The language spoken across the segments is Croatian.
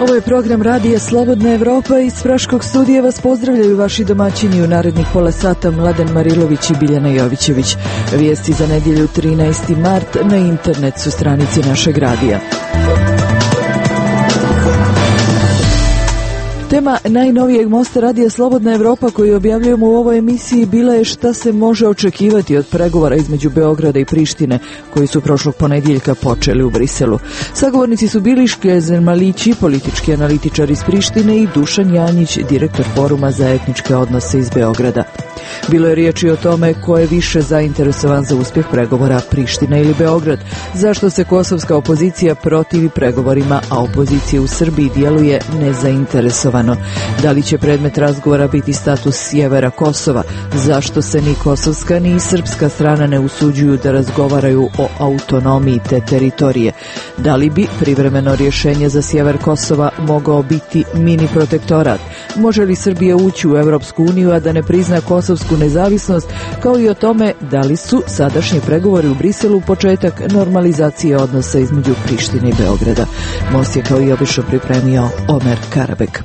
Ovo je program Radija Slobodna Evropa. Iz Praškog studija vas pozdravljaju vaši domaćini u narednih pola sata Mladen Marilović i Biljana Jovićević. Vijesti za nedjelju 13. mart na internet su stranici našeg radija. Tema najnovijeg mosta Radija Slobodna Evropa koju objavljujemo u ovoj emisiji bila je šta se može očekivati od pregovora između Beograda i Prištine koji su prošlog ponedjeljka počeli u Briselu. Sagovornici su bili Škezen Malići, politički analitičar iz Prištine, i Dušan Janjić, direktor Foruma za etničke odnose iz Beograda. Bilo je riječi o tome ko je više zainteresovan za uspjeh pregovora, Priština ili Beograd, zašto se kosovska opozicija protivi pregovorima, a opozicija u Srbiji djeluje nezainteresovano. Da li će predmet razgovora biti status sjevera Kosova? Zašto se ni kosovska ni srpska strana ne usuđuju da razgovaraju o autonomiji te teritorije? Da li bi privremeno rješenje za sjever Kosova mogao biti mini protektorat? Može li Srbija ući u Europsku uniju, a da ne prizna kosovsku nezavisnost, kao i o tome da li su sadašnji pregovori u Briselu početak normalizacije odnosa između Prištine i Beograda? Most je kao i obično pripremio Omer Karabek.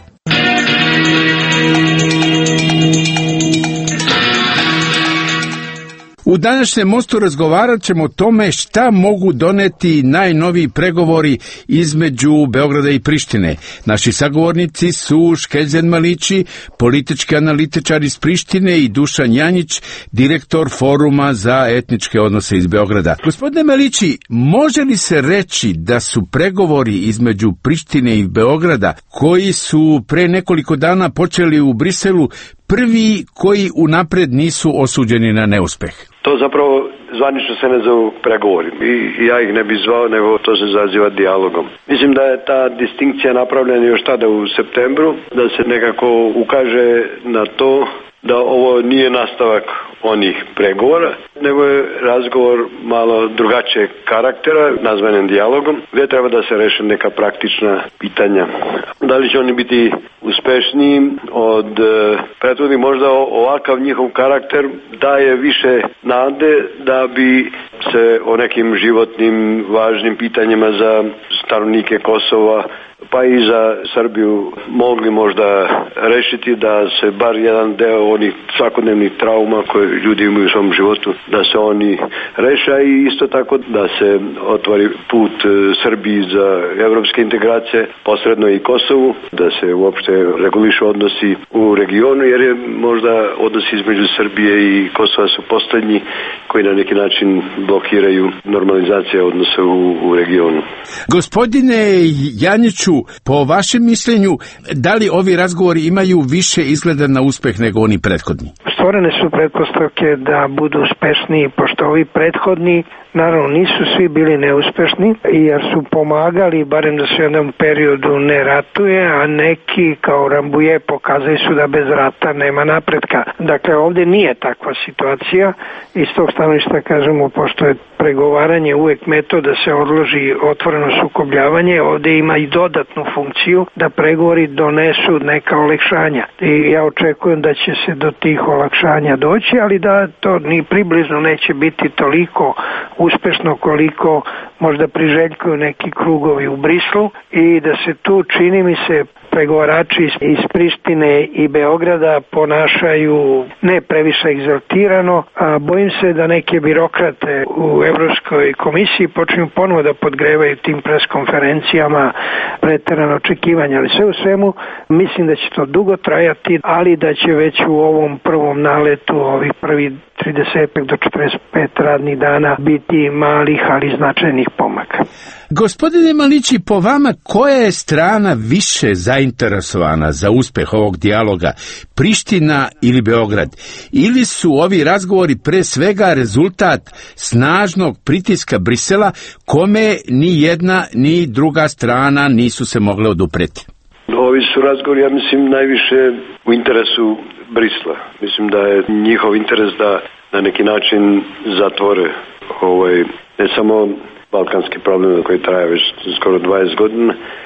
U današnjem mostu razgovarat ćemo o tome šta mogu doneti najnoviji pregovori između Beograda i Prištine. Naši sagovornici su Škezen Malići, politički analitičar iz Prištine, i Dušan Janjić, direktor Foruma za etničke odnose iz Beograda. Gospodine Malići, može li se reći da su pregovori između Prištine i Beograda, koji su pre nekoliko dana počeli u Briselu, prvi koji unapred nisu osuđeni na neuspeh? To zapravo zvanično se ne zovu pregovori. I ja ih ne bi zvao, nego to se zaziva dijalogom. Mislim da je ta distinkcija napravljena još tada u septembru, da se nekako ukaže na to da ovo nije nastavak onih pregovora, nego je razgovor malo drugačijeg karaktera, nazvanim dijalogom, gdje treba da se reše neka praktična pitanja. Da li će oni biti uspešniji od prethodnih? Možda ovakav njihov karakter daje više nade da bi se o nekim životnim važnim pitanjima za stanovnike Kosova pa i za Srbiju mogli možda rešiti, da se bar jedan deo onih svakodnevnih trauma koje ljudi imaju u svom životu, da se oni reša, i isto tako da se otvori put Srbiji za evropske integracije, posredno i Kosovu, da se uopšte regulišu odnosi u regionu, jer je možda odnosi između Srbije i Kosova su posljednji koji na neki način blokiraju normalizacije odnosa u regionu. Gospodine Janjiću, po vašem mišljenju, da li ovi razgovori imaju više izgleda na uspjeh nego oni prethodni? Stvorene su pretpostavke da budu uspešniji, pošto ovi prethodni naravno nisu svi bili neuspešni, jer su pomagali barem da se u jednom periodu ne ratuje, a neki kao Rambuje pokazali su da bez rata nema napretka. Dakle, ovdje nije takva situacija. Iz tog stanovišta kažemo, pošto je pregovaranje uvijek metod da se odloži otvoreno sukobljavanje, ovdje ima i dodatnu funkciju da pregovori donesu neka olakšanja. I ja očekujem da će se do tih olakšanja doći, ali da to ni približno neće biti toliko uspešno koliko možda priželjkuju neki krugovi u Brislu, i da se tu, čini mi se, pregovarači iz Prištine i Beograda ponašaju ne previše egzaltirano, a bojim se da neke birokrate u Evropskoj komisiji počinju ponovo da podgrevaju tim preskonferencijama preterano očekivanja, ali sve u svemu mislim da će to dugo trajati, ali da će već u ovom prvom naletu ovih prvi 30 do 45 radnih dana biti malih, ali značajnih pomaka. Gospodine Malići, po vama koja je strana više zainteresovana za uspjeh ovog dijaloga, Priština ili Beograd? Ili su ovi razgovori pre svega rezultat snažnog pritiska Brisela, kome ni jedna ni druga strana nisu se mogle odupreti? Ovi su razgovori, ja mislim, najviše u interesu Brisla. Mislim da je njihov interes da na neki način zatvore ne samo balkanski problem koji traje već skoro 20 godina,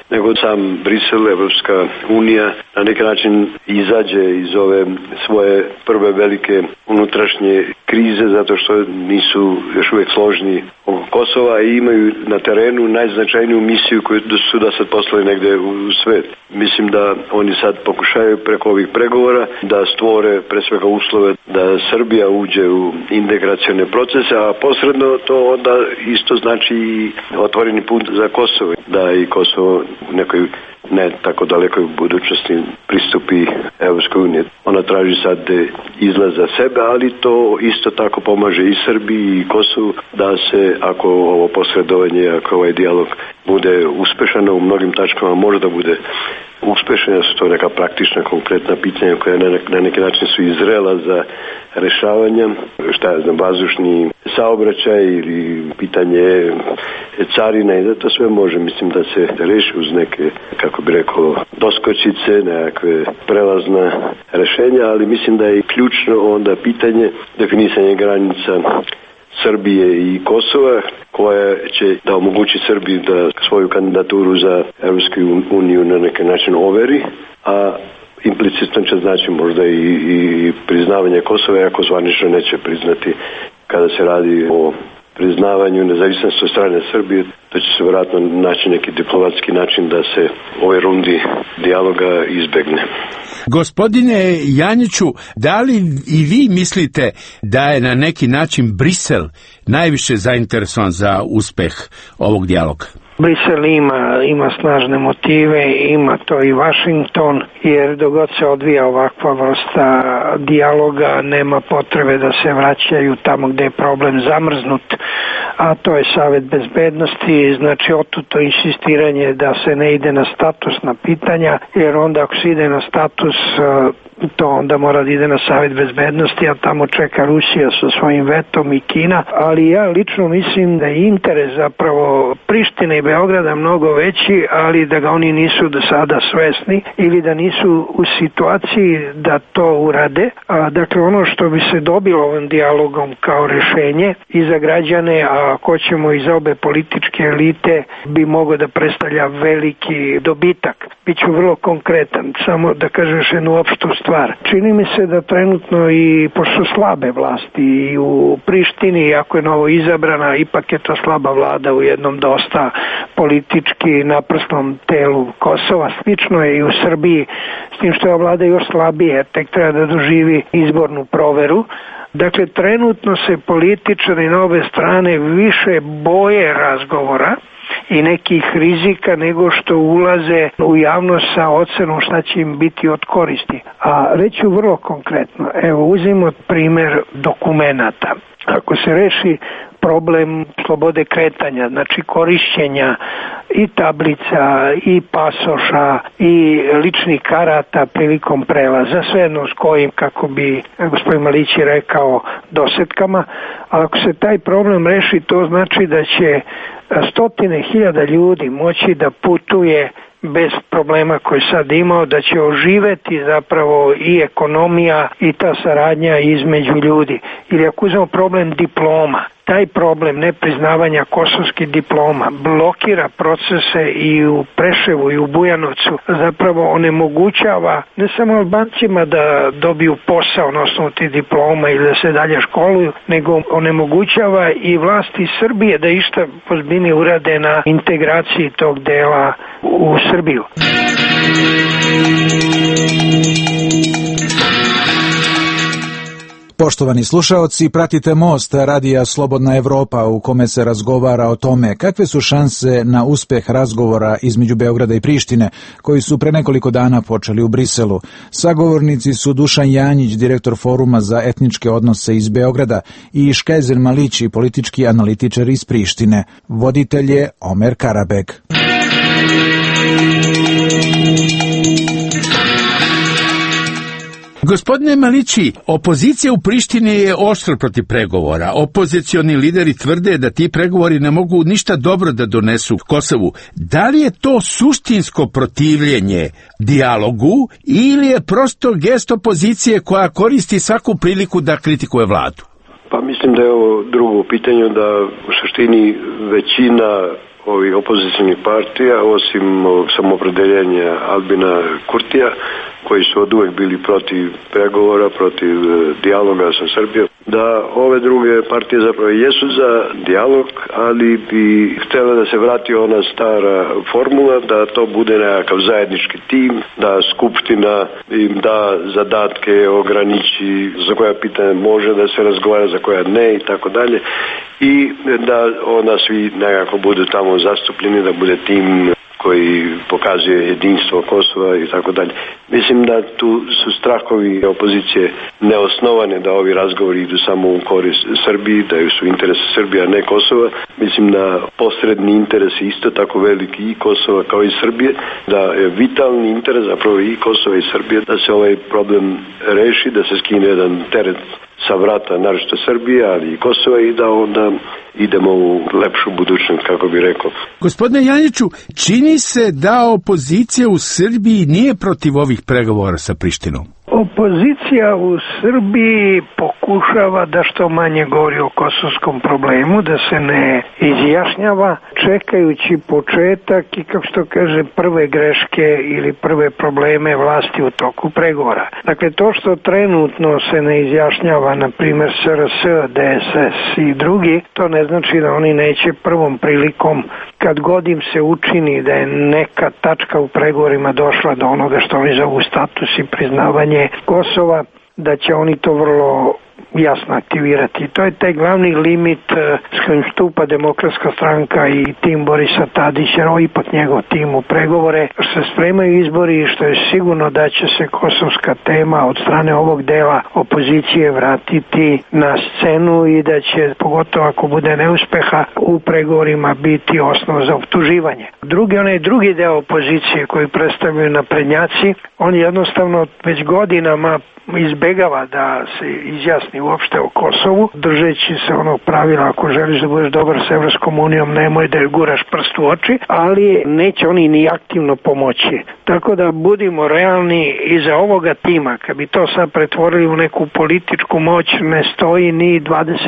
nego sam Brisel, Evropska unija na neki način izađe iz ove svoje prve velike unutrašnje krize zato što nisu još uvijek složni oko Kosova i imaju na terenu najznačajniju misiju koju su da sad poslali negde u svet. Mislim da oni sad pokušaju preko ovih pregovora da stvore pre svega uslove da Srbija uđe u integracione procese, a posredno to onda isto znači i otvoreni put za Kosovo, da i Kosovo u nekoj ne tako dalekoj budućnosti pristupi Evropskoj uniji. Ona traži sad izlaz za sebe, ali to isto tako pomaže i Srbiji i Kosovu da se, ako ovo posredovanje, ako ovaj dijalog bude uspešan, u mnogim tačkama može da bude uspešan, da su to neka praktična, konkretna pitanja koja na neki način su izrela za rešavanje, vazdušni saobraćaj ili pitanje carina i da to sve može, mislim, da se reši uz neke, kako bi rekao, doskočice, nekakve prelazna rešenja, ali mislim da je ključno onda pitanje definisanja granica Srbije i Kosova, koja će da omogući Srbiji da svoju kandidaturu za Evropsku uniju na neki način overi, a implicitno će znači možda i priznavanje Kosova, ako zvanično neće priznati kada se radi o priznavanju nezavisnosti od strane Srbije, da će se vjerojatno naći neki diplomatski način da se ovoj rundi dijaloga izbegne. Gospodine Janjiću, da li i vi mislite da je na neki način Brisel najviše zainteresovan za uspeh ovog dijaloga? Brisel ima snažne motive, ima to i Washington, jer dok god se odvija ovakva vrsta dijaloga, nema potrebe da se vraćaju tamo gde je problem zamrznut, a to je Savet bezbednosti, znači otuto insistiranje da se ne ide na statusna pitanja, jer onda ako se ide na status, to onda mora da ide na Savet bezbednosti, a tamo čeka Rusija sa svojim vetom i Kina, ali ja lično mislim da je interes zapravo Prištine i Beograda mnogo veći, ali da ga oni nisu do sada svesni ili da nisu u situaciji da to urade. Dakle, ono što bi se dobilo ovim dijalogom kao rešenje i za građane, a ako ćemo i za obe političke elite, bi mogao da predstavlja veliki dobitak. Biću vrlo konkretan, samo da kažem jednu opštu stvar. Čini mi se da trenutno i pošto slabe vlasti i u Prištini, ako je novo izabrana, ipak je to slaba vlada u jednom dosta politički naprsnom telu Kosova. Slično je i u Srbiji, s tim što je vlada još slabije, tek treba da doživi izbornu proveru. Dakle, trenutno se političari na obe strane više boje razgovora i nekih rizika nego što ulaze u javnost sa ocenom šta će im biti od koristi. A reću vrlo konkretno, evo uzmimo primer dokumenata. Ako se reši problem slobode kretanja, znači korišćenja i tablica, i pasoša, i ličnih karata prilikom prelaza, svejedno s kojim, kako bi gospodin Malići rekao, dosetkama, ali ako se taj problem reši, to znači da će stotine hiljada ljudi moći da putuje bez problema koji sad imao, da će oživeti zapravo i ekonomija i ta saradnja između ljudi. Ili ako uzmemo problem diploma, taj problem nepriznavanja kosovskih diploma blokira procese i u Preševu i u Bujanovcu, zapravo onemogućava ne samo Albancima da dobiju posao na osnovu tih diploma ili da se dalje školuju, nego onemogućava i vlasti Srbije da išta ozbiljnije urade na integraciji tog dela u Srbiju. Poštovani slušaoci, pratite Most radija Slobodna Evropa u kome se razgovara o tome kakve su šanse na uspeh razgovora između Beograda i Prištine, koji su pre nekoliko dana počeli u Briselu. Sagovornici su Dušan Janjić, direktor Foruma za etničke odnose iz Beograda, i Škezen Malići, politički analitičar iz Prištine. Voditelj je Omer Karabeg. Gospodine Malići, opozicija u Prištini je oštra protiv pregovora. Opozicioni lideri tvrde da ti pregovori ne mogu ništa dobro da donesu Kosovu. Da li je to suštinsko protivljenje dijalogu ili je prosto gest opozicije koja koristi svaku priliku da kritikuje vladu? Pa mislim da je ovo drugo pitanje, da u suštini većina ovih opozicijnih partija, osim ovog samopredeljenja Albina Kurtija, koji su od uvek bili protiv pregovora, protiv dijaloga sa Srbijom, da ove druge partije zapravo jesu za dijalog, ali bi htjela da se vrati ona stara formula, da to bude nekakav zajednički tim, da Skupština im da zadatke, ograniči za koja pitanja može da se razgovara, za koja ne i tako dalje, i da onda svi nekako budu tamo zastupljeni, da bude tim koji pokazuje jedinstvo Kosova i tako dalje. Mislim da tu su strahovi opozicije neosnovane, da ovi razgovori idu samo u korist Srbiji, da su interesi Srbije, a ne Kosova. Mislim da posredni interes je isto tako veliki i Kosova kao i Srbije, da je vitalni interes zapravo i Kosova i Srbije da se ovaj problem reši, da se skine jedan teret sa vrata, naročito Srbije, ali i Kosova, i da onda idemo u lepšu budućnost, kako bi rekao. Gospodine Janjiću, čini se da opozicija u Srbiji nije protiv ovih pregovora sa Prištinom. Opozicija u Srbiji pokušava da što manje govori o kosovskom problemu, da se ne izjašnjava, čekajući početak i, kako što kaže, prve greške ili prve probleme vlasti u toku pregovora. Dakle, to što trenutno se ne izjašnjava, na primjer SRS, DSS i drugi, to ne znači da oni neće prvom prilikom, kad god im se učini da je neka tačka u pregovorima došla do onoga što oni zovu status i priznavanje Kosova, da će oni to vrlo jasno aktivirati. To je taj glavni limit s kojim stupa Demokratska stranka i tim Borisa Tadića, ipak njegov tim u pregovore, što se spremaju izbori i što je sigurno da će se kosovska tema od strane ovog dela opozicije vratiti na scenu i da će, pogotovo ako bude neuspeha, u pregovorima biti osnov za optuživanje. Onaj drugi deo opozicije koji predstavljaju naprednjaci, on jednostavno već godinama izbegava da se izjasni uopšte o Kosovu, držeći se onog pravila, ako želiš da budeš dobar s Evropskom unijom, nemoj da guraš prst u oči, ali neće oni ni aktivno pomoći. Tako da budimo realni, iza ovoga tima, kad bi to sad pretvorili u neku političku moć, ne stoji ni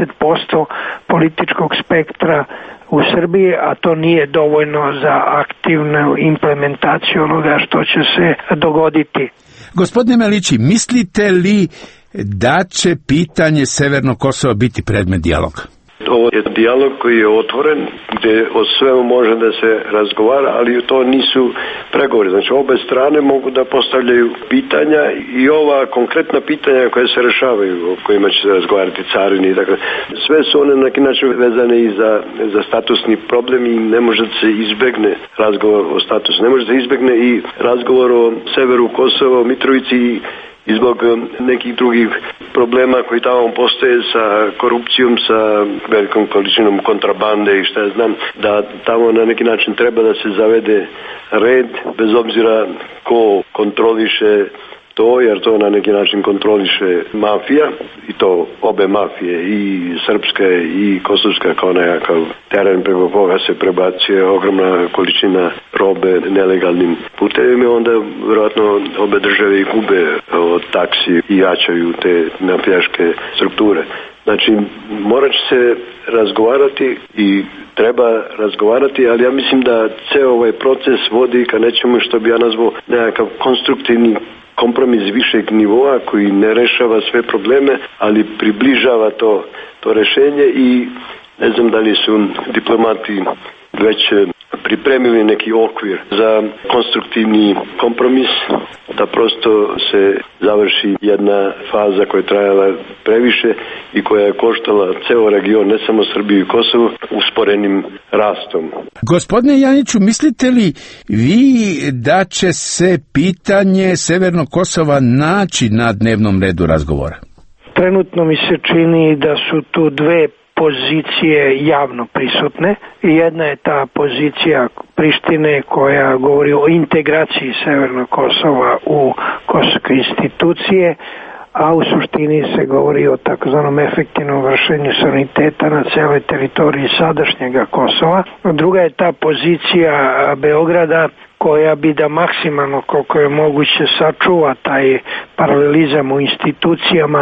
20% političkog spektra u Srbiji, a to nije dovoljno za aktivnu implementaciju onoga što će se dogoditi. Gospodine Melići, mislite li da će pitanje Severnog Kosova biti predmet dijaloga? Ovo je dijalog koji je otvoren, gdje o svemu može da se razgovara, ali to nisu pregovori. Znači, obe strane mogu da postavljaju pitanja i ova konkretna pitanja koje se rešavaju, o kojima će se razgovarati carini i tako. Sve su one na neki način vezane i za statusni problem i ne može da se izbegne razgovor o statusu. Ne može da se izbegne i razgovor o severu Kosova, o Mitrovici i zbog nekih drugih problema koji tamo postoje sa korupcijom, sa velikom količinom kontrabande i šta ja znam, da tamo na neki način treba da se zavede red, bez obzira ko kontroliše to, jer to na neki način kontroliše mafija, i to obe mafije, i srpska i kosovska, kao nekakav teren preko koga se prebacuje ogromna količina robe nelegalnim putevima, onda vjerojatno obe države i gube od taksi i jačaju te mafijaške strukture. Znači, morat će se razgovarati i treba razgovarati, ali ja mislim da ceo ovaj proces vodi ka nečemu što bi ja nazvao nekakav konstruktivni kompromis višeg nivoa koji ne rešava sve probleme, ali približava to rešenje i ne znam da li su diplomati već pripremili neki okvir za konstruktivni kompromis, da prosto se završi jedna faza koja je trajala previše i koja je koštala ceo region, ne samo Srbiju i Kosovo, usporenim rastom. Gospodine Janiću, mislite li vi da će se pitanje Severnog Kosova naći na dnevnom redu razgovora? Trenutno mi se čini da su tu dve pozicije javno prisutne. Jedna je ta pozicija Prištine koja govori o integraciji Severnog Kosova u kosovske institucije, a u suštini se govori o takozvanom efektivnom vršenju suvereniteta na celoj teritoriji sadašnjega Kosova. Druga je ta pozicija Beograda koja bi da maksimalno koliko je moguće sačuva taj paralelizam u institucijama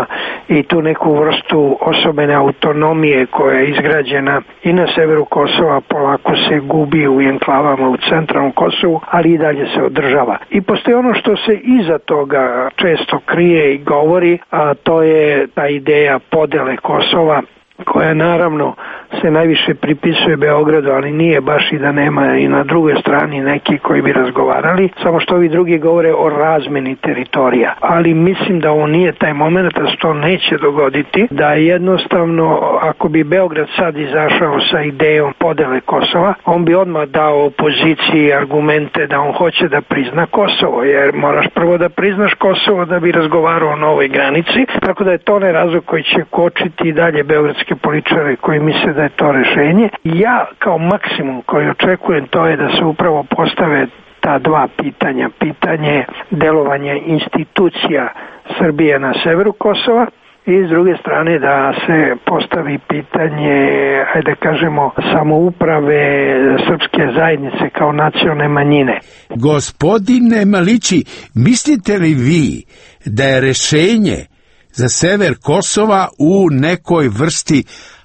i tu neku vrstu osobene autonomije koja je izgrađena i na severu Kosova, polako se gubi u enklavama u centralnom Kosovu, ali i dalje se održava. I postoji ono što se iza toga često krije i govori, a to je ta ideja podele Kosova, koja naravno se najviše pripisuje Beogradu, ali nije baš i da nema i na drugoj strani neki koji bi razgovarali, samo što ovi drugi govore o razmeni teritorija. Ali mislim da ovo nije taj moment, da se to neće dogoditi, da jednostavno ako bi Beograd sad izašao sa idejom podele Kosova, on bi odmah dao opoziciji argumente da on hoće da prizna Kosovo, jer moraš prvo da priznaš Kosovo da bi razgovarao o novoj granici, tako da je to onaj razlog koji će kočiti i dalje beogradske političare koji misle da je to rešenje. Ja kao maksimum koji očekujem to je da se upravo postave ta dva pitanja. Pitanje delovanja institucija Srbije na severu Kosova i s druge strane da se postavi pitanje, ajde kažemo, samouprave srpske zajednice kao nacionalne manjine. Gospodine Malići, mislite li vi da je rešenje za sever Kosova u nekoj vrsti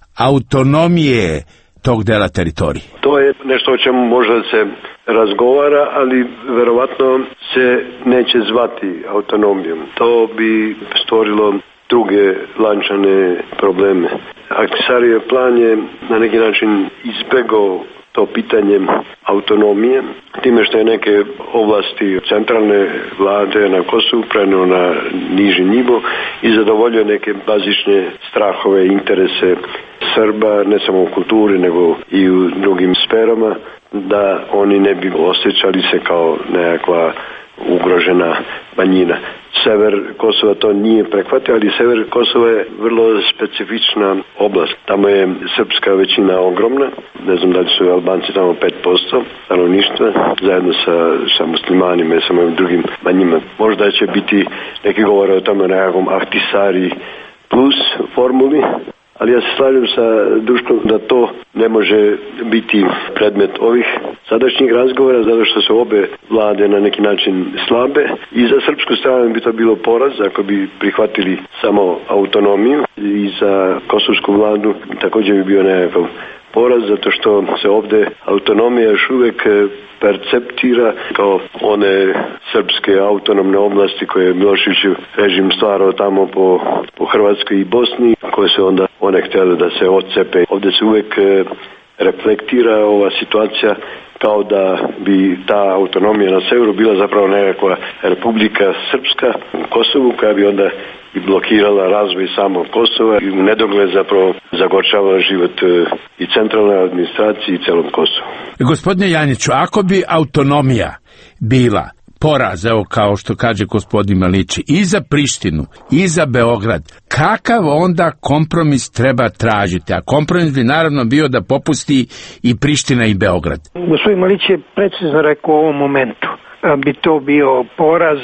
autonomije tog dela teritorije? To je nešto o čemu možda se razgovara, ali verovatno se neće zvati autonomijom. To bi stvorilo druge lančane probleme. Ahtisarijev plan je na neki način izbegao to pitanje autonomije, time što je neke oblasti centralne vlade na Kosovu preneo na niži nivo i zadovoljio neke bazične strahove i interese Srba, ne samo u kulturi, nego i u drugim sferama, da oni ne bi osjećali se kao nekakva ugrožena manjina. Sever Kosova to nije prehvatio, ali sever Kosova je vrlo specifična oblast. Tamo je srpska većina ogromna, ne znam da li su Albanci tamo 5% stanovništva, zajedno sa muslimanima i sa ovim drugim manjima. Možda će biti neki govor o tome nekakvom Ahtisari plus formuli, ali ja se slažem sa Duškom da to ne može biti predmet ovih sadašnjih razgovora, zato što su obe vlade na neki način slabe i za srpsku stranu bi to bilo poraz ako bi prihvatili samo autonomiju i za kosovsku vladu također bi bio nekakav poraz, zato što se ovdje autonomija još uvijek perceptira kao one srpske autonomne oblasti koje je Miloševićev režim stvarao tamo po Hrvatskoj i Bosni, koje se onda one htjeli da se odcepe. Ovdje se uvijek reflektira ova situacija kao da bi ta autonomija na severu bila zapravo nekakva Republika Srpska u Kosovu, koja bi onda i blokirala razvoj samog Kosova i u nedogled zapravo zagorčavala život i centralne administracije i celom Kosovu. Gospodine Janjiću, ako bi autonomija bila poraz, evo kao što kaže gospodin Malići, i za Prištinu, i za Beograd, kakav onda kompromis treba tražiti? A kompromis bi naravno bio da popusti i Priština i Beograd. Gospodin Malić je precizno rekao u ovom momentu. Bi to bio poraz.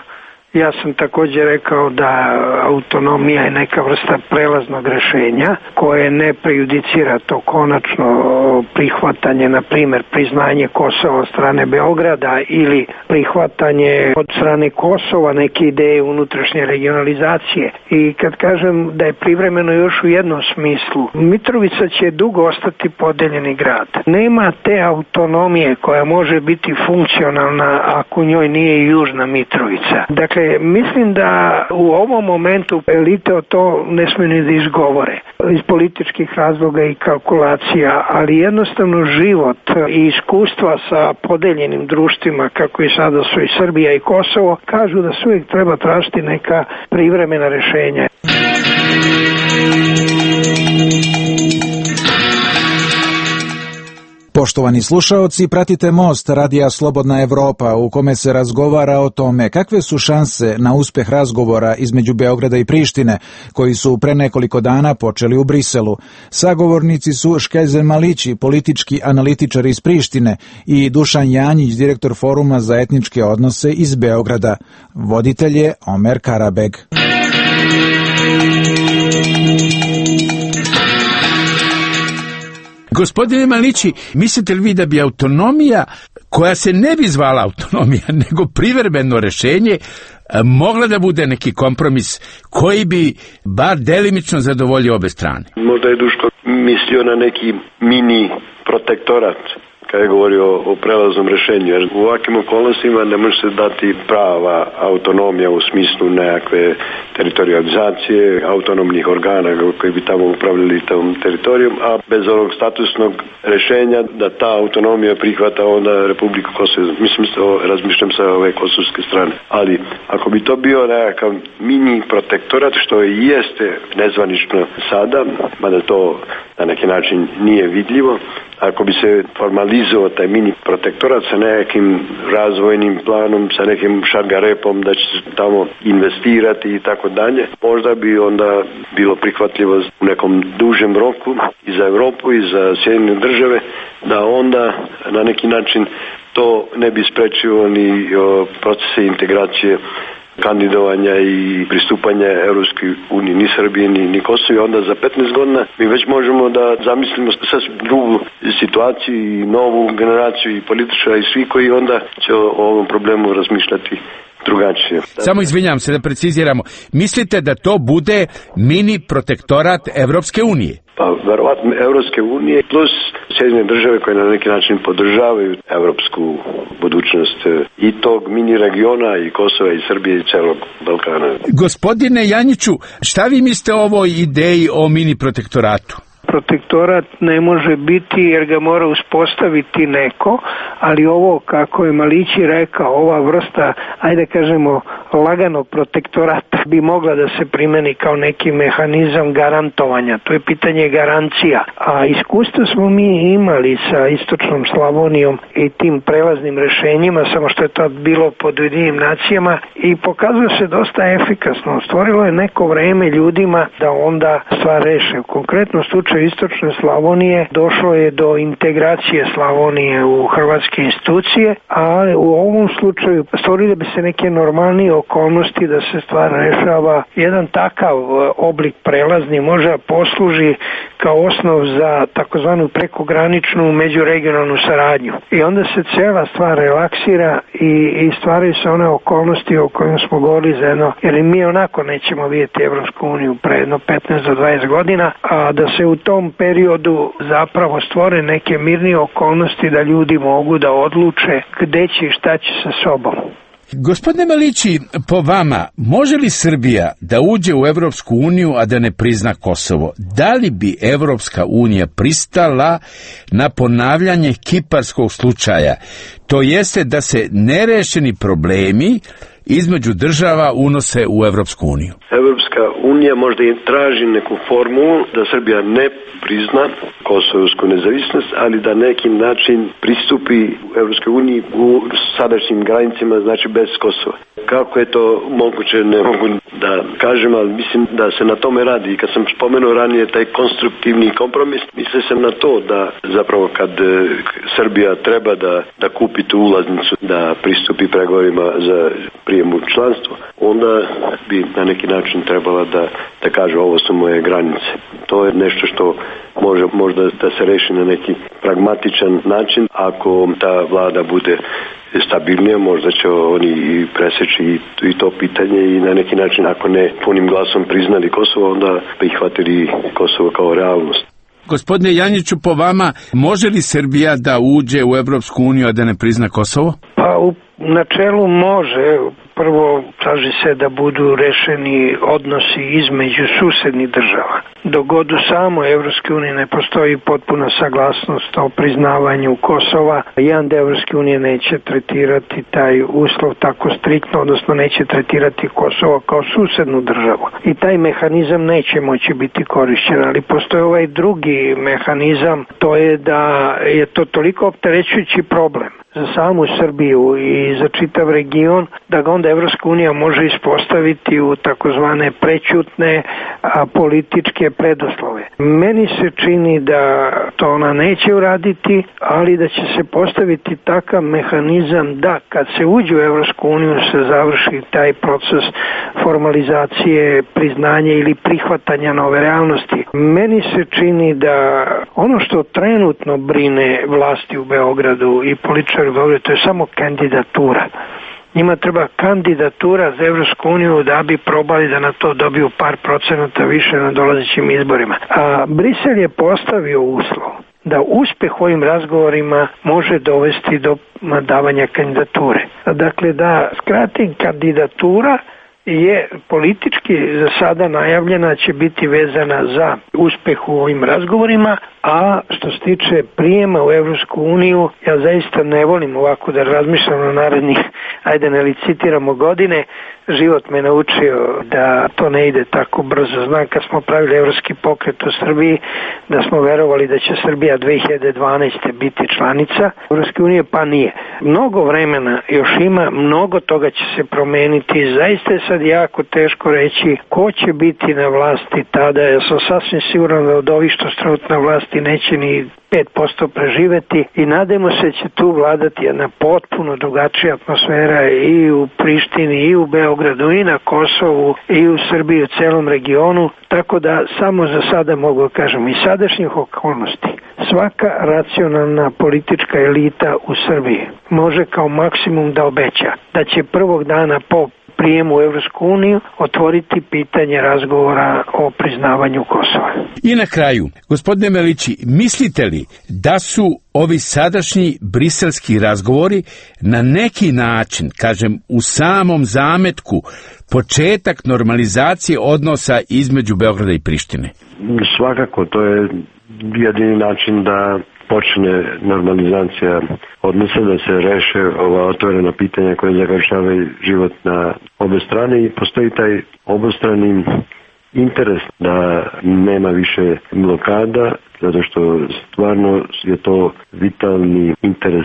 Ja sam također rekao da autonomija je neka vrsta prelaznog rešenja koje ne prejudicira to konačno prihvatanje, na primjer priznanje Kosova od strane Beograda ili prihvatanje od strane Kosova neke ideje unutrašnje regionalizacije. I kad kažem da je privremeno još u jednom smislu, Mitrovica će dugo ostati podeljeni grad. Nema te autonomije koja može biti funkcionalna ako u njoj nije i Južna Mitrovica. Dakle, mislim da u ovom momentu elite o to ne smiju ni da izgovore iz političkih razloga i kalkulacija, ali jednostavno život i iskustva sa podeljenim društvima kako i sada su i Srbija i Kosovo kažu da se uvijek treba tražiti neka privremena rešenja. Poštovani slušaoci, pratite Most radija Slobodna Evropa u kome se razgovara o tome kakve su šanse na uspeh razgovora između Beograda i Prištine, koji su pre nekoliko dana počeli u Briselu. Sagovornici su Škelzen Malići, politički analitičar iz Prištine, i Dušan Janjić, direktor Foruma za etničke odnose iz Beograda. Voditelj je Omer Karabeg. Gospodine Malići, mislite li vi da bi autonomija, koja se ne bi zvala autonomija, nego privremeno rešenje, mogla da bude neki kompromis koji bi bar delimično zadovoljio obe strane? Možda je Duško mislio na neki mini protektorat kada je govorio o prelaznom rešenju, jer u ovakvim okolnostima ne može se dati prava autonomija u smislu nekakve teritorializacije, autonomnih organa koji bi tamo upravljali tom teritorijom, a bez onog statusnog rešenja da ta autonomija prihvata onda Republiku Kosovo. Mislim, razmišljam sa ove kosovske strane. Ali ako bi to bio nekakav mini protektorat, što i jeste nezvanično sada, mada to na neki način nije vidljivo, ako bi se formalizovao taj mini protektorat sa nekim razvojnim planom, sa nekim šargarepom da će se tamo investirati i tako dalje, možda bi onda bilo prihvatljivo u nekom dužem roku i za Evropu i za Sjedinjene države, da onda na neki način to ne bi sprečilo ni procese integracije, kandidovanja i pristupanja Europskoj uniji, ni Srbije, ni Kosovo. Onda za 15 godina mi već možemo da zamislimo sasvim drugu situaciju i novu generaciju i političara i svi koji onda će o ovom problemu razmišljati drugačije. Samo izvinjam se da preciziramo. Mislite da to bude mini protektorat Evropske unije? Pa verovatno Evropske unije plus Sjedinjene države koje na neki način podržavaju evropsku budućnost i tog mini regiona i Kosova i Srbije i celog Balkana. Gospodine Janjiću, šta vi mislite o ovoj ideji o mini protektoratu? Protektorat ne može biti jer ga mora uspostaviti neko, ali ovo, kako je Malići rekao, ova vrsta, ajde kažemo, laganog protektorata bi mogla da se primeni kao neki mehanizam garantovanja. To je pitanje garancija. A iskustvo smo mi imali sa Istočnom Slavonijom i tim prelaznim rešenjima, samo što je to bilo pod Ujedinjenim nacijama i pokazuje se dosta efikasno. Stvorilo je neko vreme ljudima da onda stvar reše. U konkretnom slučaju Istočne Slavonije došlo je do integracije Slavonije u hrvatske institucije, a u ovom slučaju stvorile bi se neke normalnije okolnosti da se stvar rešava. Jedan takav oblik prelazni može posluži kao osnov za takozvanu prekograničnu međuregionalnu saradnju. I onda se cijela stvar relaksira i stvaraju se one okolnosti o kojima smo govorili za jedno, jer mi onako nećemo vidjeti Evropsku uniju pre jedno 15 do 20 godina, a da se u tom periodu zapravo stvore neke mirnije okolnosti da ljudi mogu da odluče gde će i šta će sa sobom. Gospodine Malići, po vama, može li Srbija da uđe u Evropsku uniju, a da ne prizna Kosovo? Da li bi Evropska unija pristala na ponavljanje kiparskog slučaja? To jeste da se nerešeni problemi između država unose u Evropsku uniju. Evropska unija možda i traži neku formulu da Srbija ne prizna kosovsku nezavisnost, ali da neki način pristupi Evropskoj uniji u sadašnjim granicama, znači bez Kosova. Kako je to moguće, ne mogu da kažem, ali mislim da se na tome radi. I kad sam spomenuo ranije taj konstruktivni kompromis, mislio sam na to da zapravo kad Srbija treba da kupi tu ulaznicu, da pristupi pregovorima za prijem u članstvo, onda bi na neki način trebala da kaže ovo su moje granice. To je nešto što može možda da se reši na neki pragmatičan način. Ako ta vlada bude stabilnija, možda će oni i preseći i to pitanje i na neki način, ako ne punim glasom priznali Kosovo, onda prihvatili Kosovo kao realnost. Gospodine Janjiću, po vama, može li Srbija da uđe u Evropsku uniju, a da ne prizna Kosovo? Pa u načelu može. Prvo traži se da budu rešeni odnosi između susednih država. Dok god u samoj Evropskoj uniji ne postoji potpuna saglasnost o priznavanju Kosova, jedan deo Evropske unije neće tretirati taj uslov tako striktno, odnosno neće tretirati Kosovo kao susednu državu. I taj mehanizam neće moći biti korišćen, ali postoji ovaj drugi mehanizam, to je da je to toliko opterećujući problem za samu Srbiju i za čitav region, da ga onda Evropska unija može ispostaviti u takozvane prećutne političke preduslove. Meni se čini da to ona neće uraditi, ali da će se postaviti takav mehanizam da kad se uđe u Evropsku uniju se završi taj proces formalizacije, priznanja ili prihvatanja nove realnosti. Meni se čini da ono što trenutno brine vlasti u Beogradu i političari u Beogradu, to je samo kandidatura. Njima treba kandidatura za Evropsku uniju da bi probali da na to dobiju par procenata više na dolazećim izborima. A Brisel je postavio uslov da uspeh u ovim razgovorima može dovesti do davanja kandidature. Dakle, da skratim, kandidatura je politički za sada najavljena, će biti vezana za uspeh u ovim razgovorima, a što se tiče prijema u Evropsku uniju, ja zaista ne volim ovako da razmišljam o narednih, ajde ne licitiramo godine, život me naučio da to ne ide tako brzo. Znam kad smo pravili Evropski pokret u Srbiji, da smo verovali da će Srbija 2012. biti članica Evropske unije, pa nije. Mnogo vremena još ima, mnogo toga će se promeniti, zaista je sad jako teško reći ko će biti na vlasti tada. Ja sam sasvim siguran da od ovih što su trenutno na vlasti neće ni 5% preživeti i nadamo se će tu vladati jedna potpuno drugačija atmosfera i u Prištini, i u Beogradu, i na Kosovu, i u Srbiji, u celom regionu, tako da samo za sada mogu da kažem iz sadašnjih okolnosti svaka racionalna politička elita u Srbiji može kao maksimum da obeća da će prvog dana po prijemu u Evropsku uniju otvoriti pitanje razgovora o priznavanju Kosova. I na kraju, gospodine Melići, mislite li da su ovi sadašnji briselski razgovori na neki način, kažem u samom zametku, početak normalizacije odnosa između Beograda i Prištine? Svakako, to je jedini način da počne normalizacija odnosa, da se reše ova otvorena pitanja koje zagorčavaju život na obe strane i postoji taj obostrani interes da nema više blokada, zato što stvarno je to vitalni interes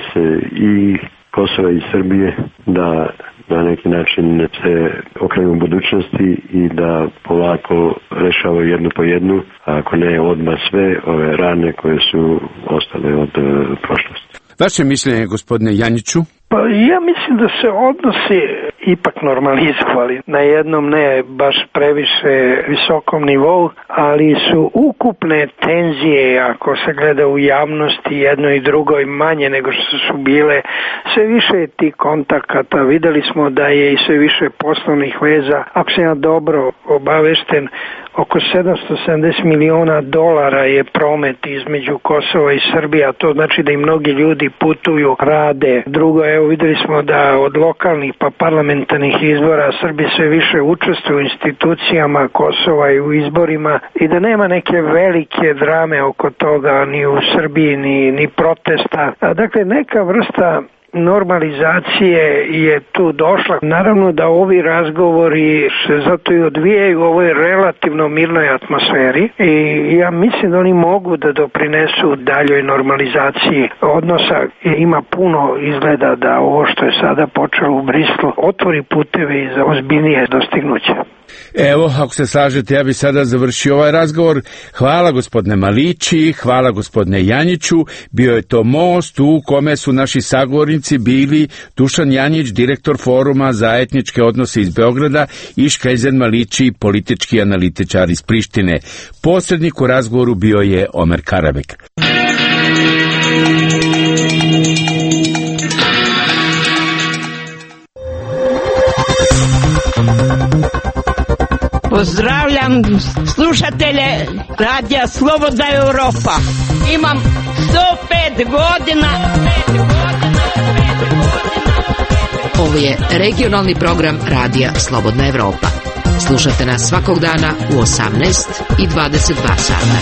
i Kosova i Srbije da na neki način se okrenu u budućnosti i da polako rešavaju jednu po jednu, a ako ne odmah sve ove rane koje su ostale od prošlosti. Vaše mišljenje, gospodine Janjiću? Pa ja mislim da se odnosi ipak normalizovali na jednom ne baš previše visokom nivou, ali su ukupne tenzije, ako se gleda u javnosti jedno i drugo i manje nego što su bile, sve više je tih kontakata, videli smo da je i sve više poslovnih veza, ako sam ja dobro obavešten, oko $770 miliona je promet između Kosova i Srbije, a to znači da i mnogi ljudi putuju, rade. Drugo, evo videli smo da od lokalnih pa parlamentarnih izbora Srbi sve više učestvuju u institucijama Kosova i u izborima i da nema neke velike drame oko toga ni u Srbiji ni protesta. Dakle, neka vrsta normalizacije je tu došla. Naravno da ovi razgovori se zato i odvijaju u ovoj relativno mirnoj atmosferi i ja mislim da oni mogu da doprinesu daljoj normalizaciji odnosa. Ima puno izgleda da ovo što je sada počelo u Brislu otvori putevi za ozbiljnije dostignuće. Evo, ako se slažete, ja bih sada završio ovaj razgovor. Hvala gospodine Malići, hvala gospodine Janjiću. Bio je to most u kome su naši sagovornici bili Dušan Janjić, direktor Foruma za etničke odnose iz Beograda, i Škelzen Malići, politički analitičar iz Prištine. Posrednik u razgovoru bio je Omer Karabek. Pozdravljam slušatelje Radija Slobodna Evropa. Imam 105 godina. Ovo je regionalni program Radija Slobodna Evropa. Slušate nas svakog dana u 18 i 22 sata.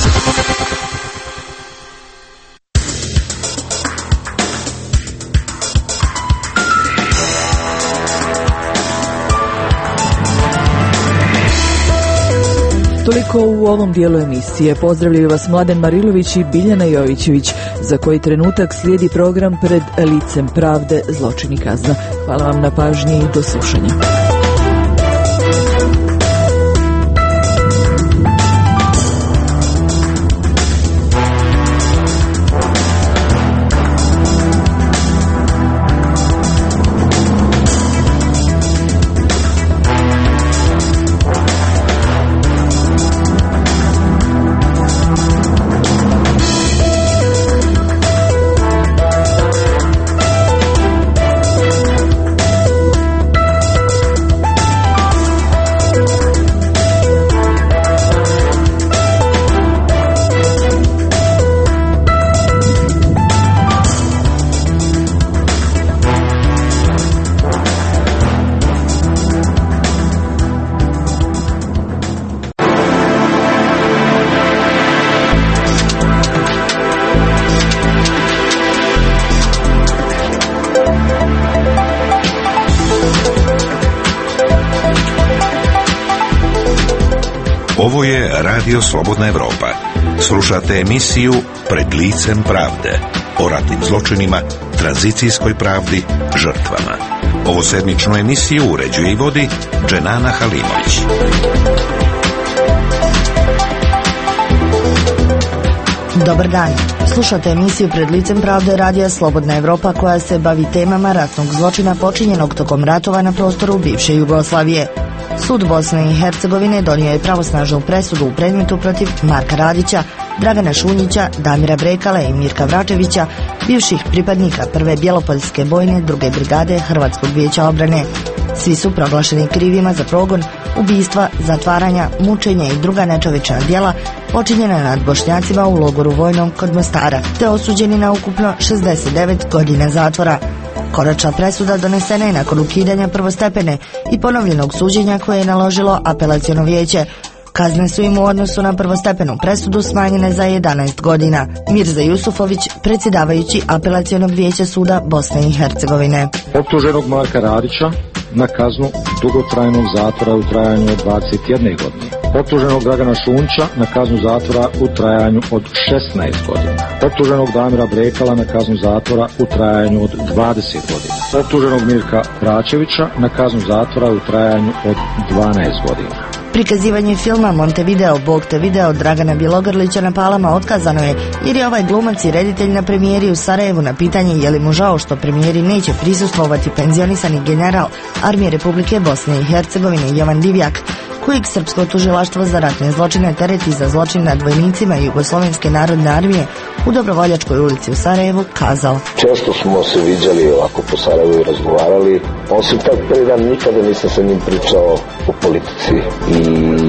Toliko u ovom dijelu emisije. Pozdravljaju vas Mladen Marilović i Biljana Jovićević. Za koji trenutak slijedi program Pred licem pravde, zločin i kazna. Hvala vam na pažnji i do slušanja. Ovo je Radio Slobodna Evropa. Slušate emisiju Pred licem pravde o ratnim zločinima, tranzicijskoj pravdi, žrtvama. Ovo sedmičnu emisiju uređuje i vodi Dženana Halimović. Dobar dan. Slušate emisiju Pred licem pravde Radija Slobodna Evropa koja se bavi temama ratnog zločina počinjenog tokom ratova na prostoru bivše Jugoslavije. Sud Bosne i Hercegovine donio je pravosnažnu presudu u predmetu protiv Marka Radića, Dragana Šunjića, Damira Brekale i Mirka Vračevića, bivših pripadnika prve Bjelopoljske bojne druge brigade Hrvatskog vijeća obrane. Svi su proglašeni krivima za progon, ubistva, zatvaranja, mučenja i druga nečovječna djela počinjena nad Bošnjacima u logoru vojnom kod Mostara, te osuđeni na ukupno 69 godina zatvora. Konačna presuda donesena je nakon ukidanja prvostepene i ponovljenog suđenja koje je naložilo apelaciono vijeće. Kazne su im u odnosu na prvostepenu presudu smanjene za 11 godina. Mirza Jusufović, predsjedavajući apelacionog vijeća suda Bosne i Hercegovine. Optuženog Marka Radića na kaznu dugotrajnog zatvora u trajanju od 21 godine. Optuženog Dragana Šunjića na kaznu zatvora u trajanju od 16 godina. Optuženog Damira Brekala na kaznu zatvora u trajanju od 20 godina. Optuženog Mirka Vračevića na kaznu zatvora u trajanju od 12 godina. Prikazivanje filma Montevideo, Bog te video Dragana Bjelogrlića na Palama otkazano je jer je ovaj glumac i reditelj na premijeri u Sarajevu na pitanje je li mu žao što premijeri neće prisustvovati penzionisani general Armije Republike Bosne i Hercegovine Jovan Divjak, kojeg srpsko tužilaštvo za ratne zločine tereti za zločin nad vojnicima Jugoslovenske narodne armije u Dobrovoljačkoj ulici u Sarajevu, kazao: Često smo se viđali ovako po Sarajevu i razgovarali. Osim tak prvi dan nikada nisam sa njim pričao o politici i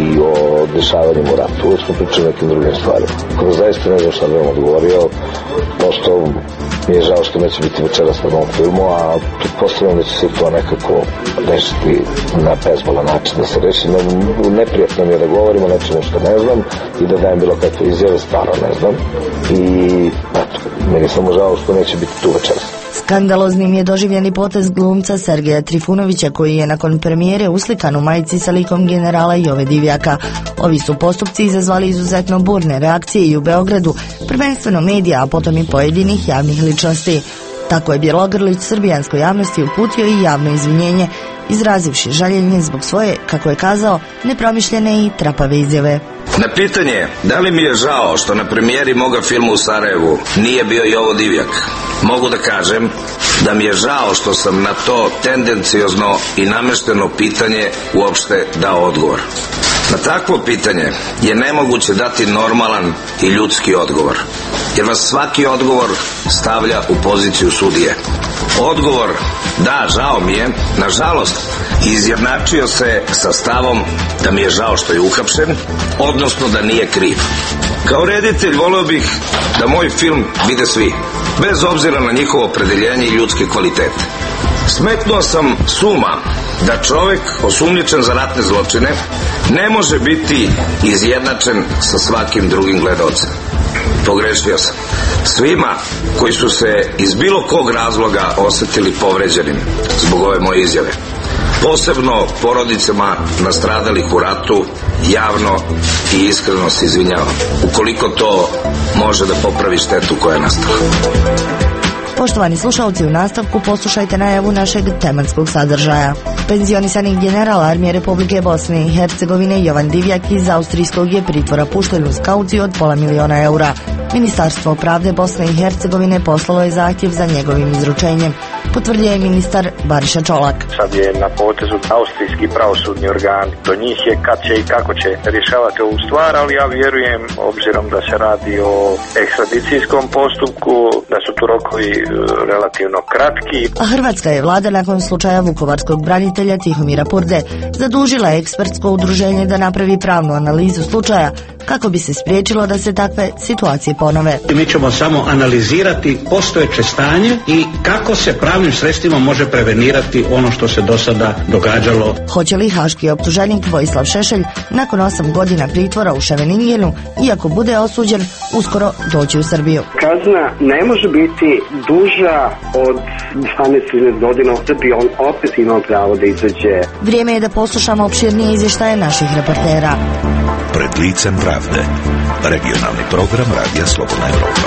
o dešavanjima u ratu. Uvijek smo pričali o nekim drugim stvarima. Kada zaista ne znam šta bi vam odgovorio, prosto mi je žao što neće biti večeras na novom filmu, a pretpostavljam da će se to nekako rešiti na bezbolan način da se reši. Neprijatno mi je da govorimo o nečemu što ne znam i da dajem bilo kakve izjave, stvarno ne znam. I eto, meni je samo žao što neće biti tu večeras. Skandaloznim je doživljeni potez glumca Sergeja Trifunovića koji je nakon premijere uslikan u majici sa likom generala Jove Divjaka. Ovi su postupci izazvali izuzetno burne reakcije i u Beogradu, prvenstveno medija, a potom i pojedinih javnih ličnosti. Tako je Bjelogrlić srbijanskoj javnosti uputio i javno izvinjenje, izrazivši žaljenje zbog svoje, kako je kazao, nepromišljene i trapave izjave. Na pitanje da li mi je žao što na premijeri moga filma u Sarajevu nije bio Jovo Divjak, mogu da kažem da mi je žao što sam na to tendenciozno i namešteno pitanje uopšte dao odgovor. Na takvo pitanje je nemoguće dati normalan i ljudski odgovor, jer vas svaki odgovor stavlja u poziciju sudije. Odgovor, da, žao mi je, nažalost, izjednačio se sa stavom da mi je žao što je uhapšen, odnosno da nije kriv. Kao reditelj voleo bih da moj film vide svi, bez obzira na njihovo opredeljenje i ljudske kvalitete. Smetnuo sam s uma da čovek osumnjičen za ratne zločine ne može biti izjednačen sa svakim drugim gledaocem. Pogrešio sam. Svima koji su se iz bilo kog razloga osetili povređenim zbog ove moje izjave, posebno porodicama nastradalih u ratu, javno i iskreno se izvinjavam, ukoliko to može da popravi štetu koja je nastala. Poštovani slušalci, u nastavku poslušajte najavu našeg tematskog sadržaja. Penzionisani general Armije Republike Bosne i Hercegovine Jovan Divjak iz austrijskog je pritvora pušten uz kauciju od $500.000 eura. Ministarstvo pravde Bosne i Hercegovine poslalo je zahtjev za njegovim izručenjem, potvrdio je ministar Bariša Čolak. Sad je na potezu austrijski pravosudni organ. Do njih je kad će i kako će rješavati ovu stvar, ali ja vjerujem, obzirom da se radi o ekstradicijskom postupku, da su tu rokovi relativno kratki. A hrvatska je vlada nakon slučaja vukovarskog branitelja Tihomira Purde zadužila ekspertsko udruženje da napravi pravnu analizu slučaja kako bi se spriječilo da se takve situacije ponove. Mi ćemo samo analizirati postojeće stanje i kako se pravnim sredstvima može prevenirati ono što se do sada događalo. Hoće li haški optuženik Vojislav Šešelj nakon 8 godina pritvora u Ševeningenu, iako bude osuđen, uskoro doći u Srbiju? Kazna ne može biti duža od 12 godina da bi on opet imao pravo da izađe. Vrijeme je da poslušamo opširnije izvještaje naših reportera. Pred licem pravde. Regionalni program Radija Slobodna Evropa.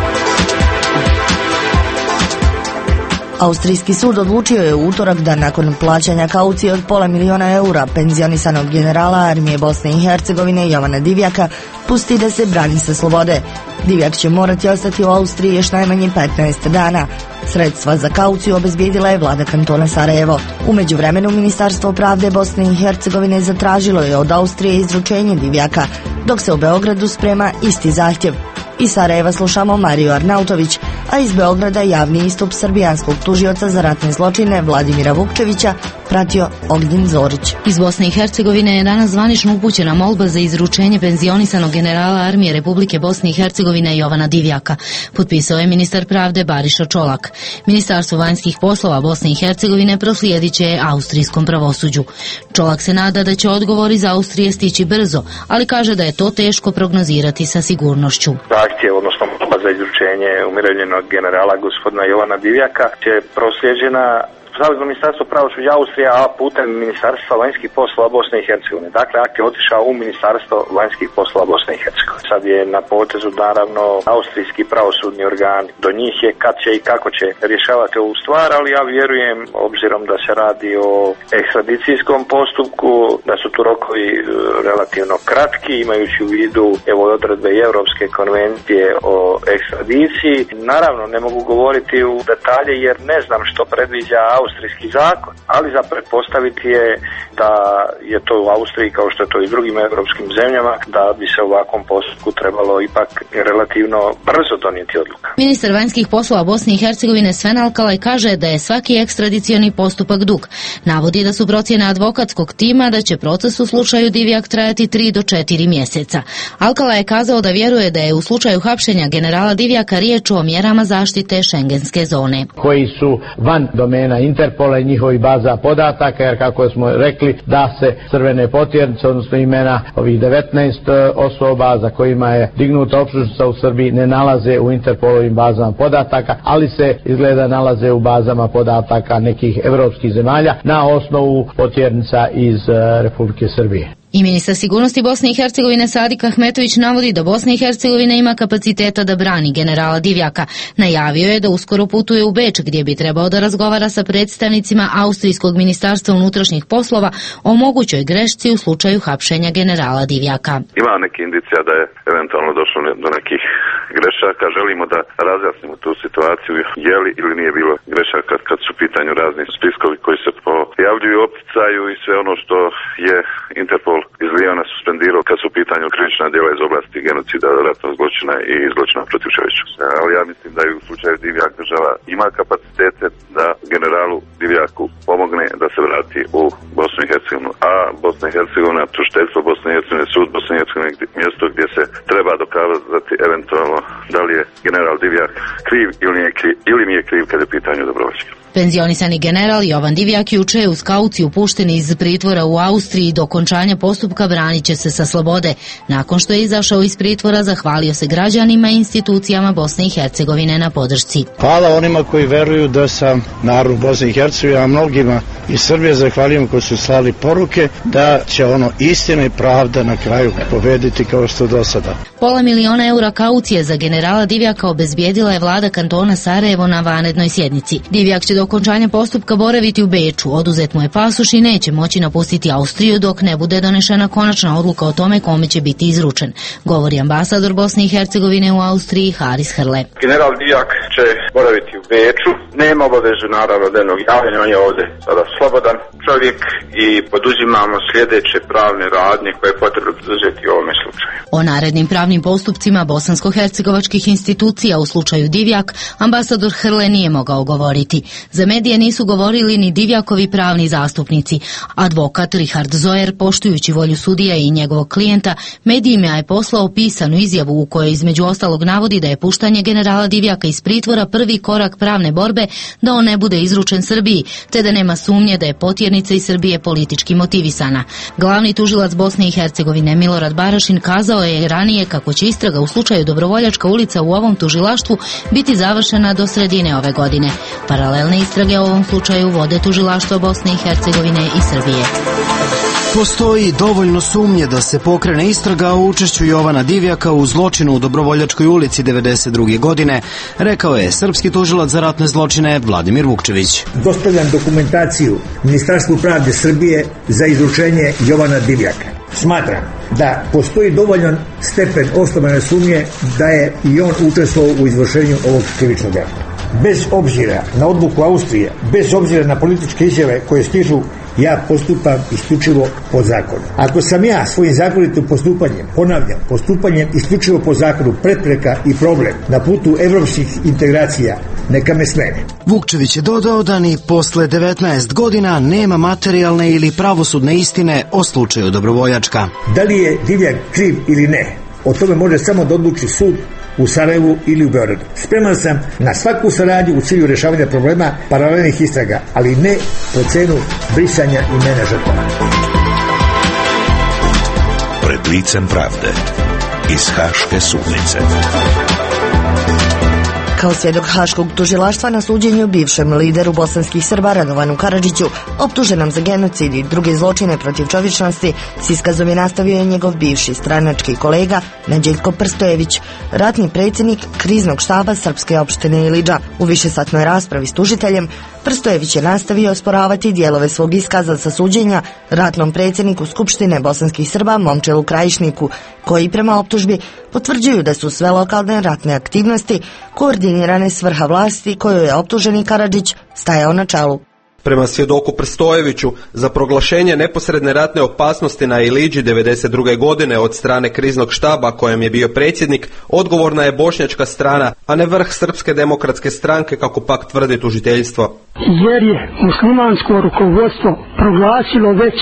Austrijski sud odlučio je u utorak da nakon plaćanja kaucije od €500.000 penzionisanog generala armije Bosne i Hercegovine Jovana Divjaka pusti da se brani sa slobode. Divjak će morati ostati u Austriji još najmanje 15 dana. Sredstva za kauciju obezbijedila je vlada kantona Sarajevo. U međuvremenu Ministarstvo pravde Bosne i Hercegovine zatražilo je od Austrije izručenje Divjaka, dok se u Beogradu sprema isti zahtjev. Iz Sarajeva slušamo Mariju Arnautović, a iz Beograda javni istup srbijanskog tužioca za ratne zločine Vladimira Vukčevića pratio Ognjen Zorić. Iz Bosne i Hercegovine je danas zvanično upućena molba za izručenje penzionisanog generala armije Republike Bosne i Hercegovine Jovana Divjaka. Potpisao je ministar pravde Bariša Čolak. Ministarstvo vanjskih poslova Bosne i Hercegovine proslijedit će austrijskom pravosuđu. Čolak se nada da će odgovor iz Austrije stići brzo, ali kaže da je to teško prognozirati sa sigurnošću. Zahtjev, odnosno molba za izručenje umirovljenog generala gospodina Jovana Divjaka je proslijeđena Savezno ministarstvo pravosuđa Austrije, a putem Ministarstva vanjskih poslova Bosne i Hercegovine. Dakle, akt je otišao u Ministarstvo vanjskih poslova Bosne i Hercegovine. Sad je na potezu naravno austrijski pravosudni organ. Do njih je kad će i kako će rješavati ovu stvar, ali ja vjerujem, obzirom da se radi o ekstradicijskom postupku, da su tu rokovi relativno kratki, imajući u vidu evo odredbe i Europske konvencije o ekstradiciji. Naravno, ne mogu govoriti u detalje jer ne znam što predviđa austrijski zakon, ali za pretpostaviti je da je to u Austriji kao što je to i drugim europskim zemljama, da bi se u ovakvom postupku trebalo ipak relativno brzo donijeti odluka. Ministar vanjskih poslova Bosne i Hercegovine Sven Alkalaj kaže da je svaki ekstradicioni postupak dug. Navodi da su procjene advokatskog tima da će proces u slučaju Divjak trajati 3 do 4 mjeseca. Alkalaj je kazao da vjeruje da je u slučaju hapšenja generala Divjaka riječ o mjerama zaštite šengenske zone. Koji su van domena Interpola i njihovih baza podataka, jer kako smo rekli da se crvene potjernice, odnosno imena ovih 19 osoba za kojima je dignuta optužnica u Srbiji ne nalaze u Interpolovim bazama podataka, ali se izgleda nalaze u bazama podataka nekih evropskih zemalja na osnovu potjernica iz Republike Srbije. I ministar sigurnosti Bosne i Hercegovine Sadik Ahmetović navodi da Bosna i Hercegovina ima kapaciteta da brani generala Divjaka. Najavio je da uskoro putuje u Beč gdje bi trebao da razgovara sa predstavnicima Austrijskog ministarstva unutrašnjih poslova o mogućoj grešci u slučaju hapšenja generala Divjaka. Ima neke indicija da je eventualno došlo do nekih grešaka. Želimo da razjasnimo tu situaciju, je li ili nije bilo grešaka kad su u pitanju razni spiskovi koji se pojavljuju u opticaju i sve ono što je Interpol iz Lijona suspendirao kad su u pitanju krivična djela iz oblasti genocida, ratnog zločina i zločina protiv čovječnosti. Ali ja mislim da i u slučaju Divjak država ima kapacitete da generalu Divjaku pomogne da se vrati u Bosnu i Hercegovinu. A Bosna i Hercegovina, tužiteljstvo Bosne i Hercegovine, sud Bosne i Hercegovine, mjesto gdje se treba dokazati eventualno da li je general Divjak kriv ili nije kriv kad je pitanje Dobrovačke. Penzionisani general Jovan Divjak juče je uz kauciju pušten iz pritvora u Austriji. Do okončanja postupka branit će se sa slobode. Nakon što je izašao iz pritvora, zahvalio se građanima i institucijama Bosne i Hercegovine na podršci. Hvala onima koji veruju da sam narod Bosne i Hercegovine, a mnogima iz Srbije zahvaljujem koji su slali poruke da će istina i pravda na kraju pobediti kao što do sada. €500.000 kaucije za generala Divjaka obezbijedila je vlada kantona Sarajevo na vanrednoj sjednici. Divjak će do okončanja postupka boraviti u Beču, oduzet mu je pasoš i neće moći napustiti Austriju dok ne bude donešena konačna odluka o tome kome će biti izručen, govori ambasador Bosne i Hercegovine u Austriji Haris Hrle. General Divjak će boraviti u Beču, nema obavezu naravno dnevnog javljanja, on je ovdje sada slobodan čovjek i poduzimamo sljedeće pravne radnje koje je potrebno poduzeti u ovome slučaju. O narednim pravnim postupcima bosansko-hercegovačkih institucija u slučaju Divjak ambasador Hrle nije mogao govoriti. Za medije nisu govorili ni Divjakovi pravni zastupnici. Advokat Richard Zoyer, poštujući volju sudija i njegovog klijenta, medijima je poslao pisanu izjavu u kojoj između ostalog navodi da je puštanje generala Divjaka iz pritvora prvi korak pravne borbe da on ne bude izručen Srbiji, te da nema sumnje da je potjernica iz Srbije politički motivisana. Glavni tužilac Bosne i Hercegovine Milorad Barašin kazao je i ranije kako će istraga u slučaju Dobrovoljačka ulica u ovom tužilaštvu biti završena do sredine ove godine. Paralelne istrage u ovom slučaju vode tužilaštvo Bosne i Hercegovine i Srbije. Postoji dovoljno sumnje da se pokrene istraga o učešću Jovana Divjaka u zločinu u Dobrovoljačkoj ulici 1992. godine, rekao je srpski tužilac za ratne zločine Vladimir Vukčević. Dostavljam dokumentaciju Ministarstvu pravde Srbije za izručenje Jovana Divjaka. Smatram da postoji dovoljan stepen osnovane sumnje da je i on učestvovao u izvršenju ovog krivičnog dela. Bez obzira na odluku Austrije, bez obzira na političke izjave koje stižu, ja postupam isključivo po zakonu. Ako sam ja svojim zakonitim postupanjem, ponavljam, postupanjem isključivo po zakonu prepreka i problem na putu evropskih integracija, neka me smene. Vukčević je dodao da ni posle 19 godina nema materijalne ili pravosudne istine o slučaju Dobrovoljačka. Da li je Divjak kriv ili ne, o tome može samo da odluči sud u Sarajevu ili u Beogradu. Spreman sam na svaku saradnju u cilju rješavanja problema paralelnih istraga, ali ne po cenu brisanja imena žrtava. Pred licem pravde iz Haške sudnice. Kao svjedok Haškog tužilaštva na suđenju bivšem lideru bosanskih Srba Radovanu Karadžiću, optuženom za genocid i druge zločine protiv čovječnosti, s iskazom je nastavio i njegov bivši stranački kolega Neđeljko Prstojević, ratni predsjednik kriznog štaba srpske opštine Ilidža. U višesatnoj raspravi s tužiteljem, Prstojević je nastavio osporavati dijelove svog iskaza sa suđenja ratnom predsjedniku Skupštine bosanskih Srba Momčilu Krajišniku, koji prema optužbi potvrđuju da su sve lokalne ratne aktivnosti koordinirane s vrha vlasti kojoj je optuženi Karadžić stajao na čelu. Prema svjedoku Prstojeviću, za proglašenje neposredne ratne opasnosti na Ilidži 1992. godine od strane kriznog štaba kojem je bio predsjednik, odgovorna je bošnjačka strana, a ne vrh Srpske demokratske stranke, kako pak tvrdi tužiteljstvo. Jer je muslimansko rukovodstvo proglasilo već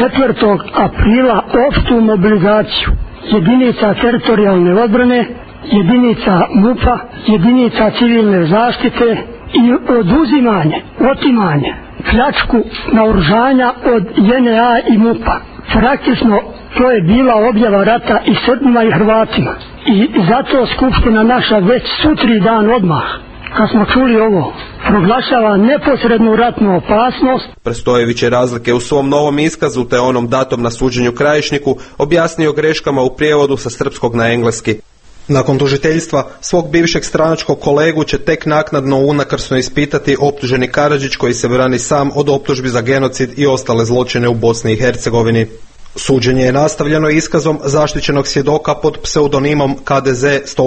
4. aprila opštu mobilizaciju jedinica teritorijalne odbrane, jedinica MUP-a, jedinica civilne zaštite i oduzimanje, otimanje, pljačku naoružanja od JNA i MUP-a. Praktično to je bila objava rata i Srbima i Hrvatima. I zato Skupština naša već sutri dan odmah, kad smo čuli ovo, proglašava neposrednu ratnu opasnost. Prstojević je razlike u svom novom iskazu te onom datom na suđenju Krajišniku objasnio greškama u prijevodu sa srpskog na engleski. Nakon tužiteljstva, svog bivšeg stranačkog kolegu će tek naknadno unakrsno ispitati optuženi Karadžić, koji se brani sam od optužbi za genocid i ostale zločine u Bosni i Hercegovini. Suđenje je nastavljeno iskazom zaštićenog svjedoka pod pseudonimom KDZ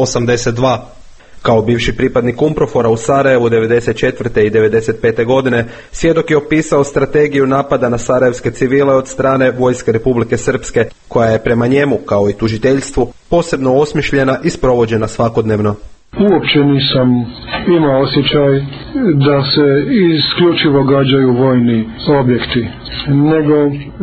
182. Kao bivši pripadnik UNPROFOR-a u Sarajevu 1994. i 1995. godine, svjedok je opisao strategiju napada na sarajevske civile od strane Vojske Republike Srpske, koja je prema njemu, kao i tužiteljstvu, posebno osmišljena i sprovođena svakodnevno. Uopće nisam imao osjećaj da se isključivo gađaju vojni objekti, nego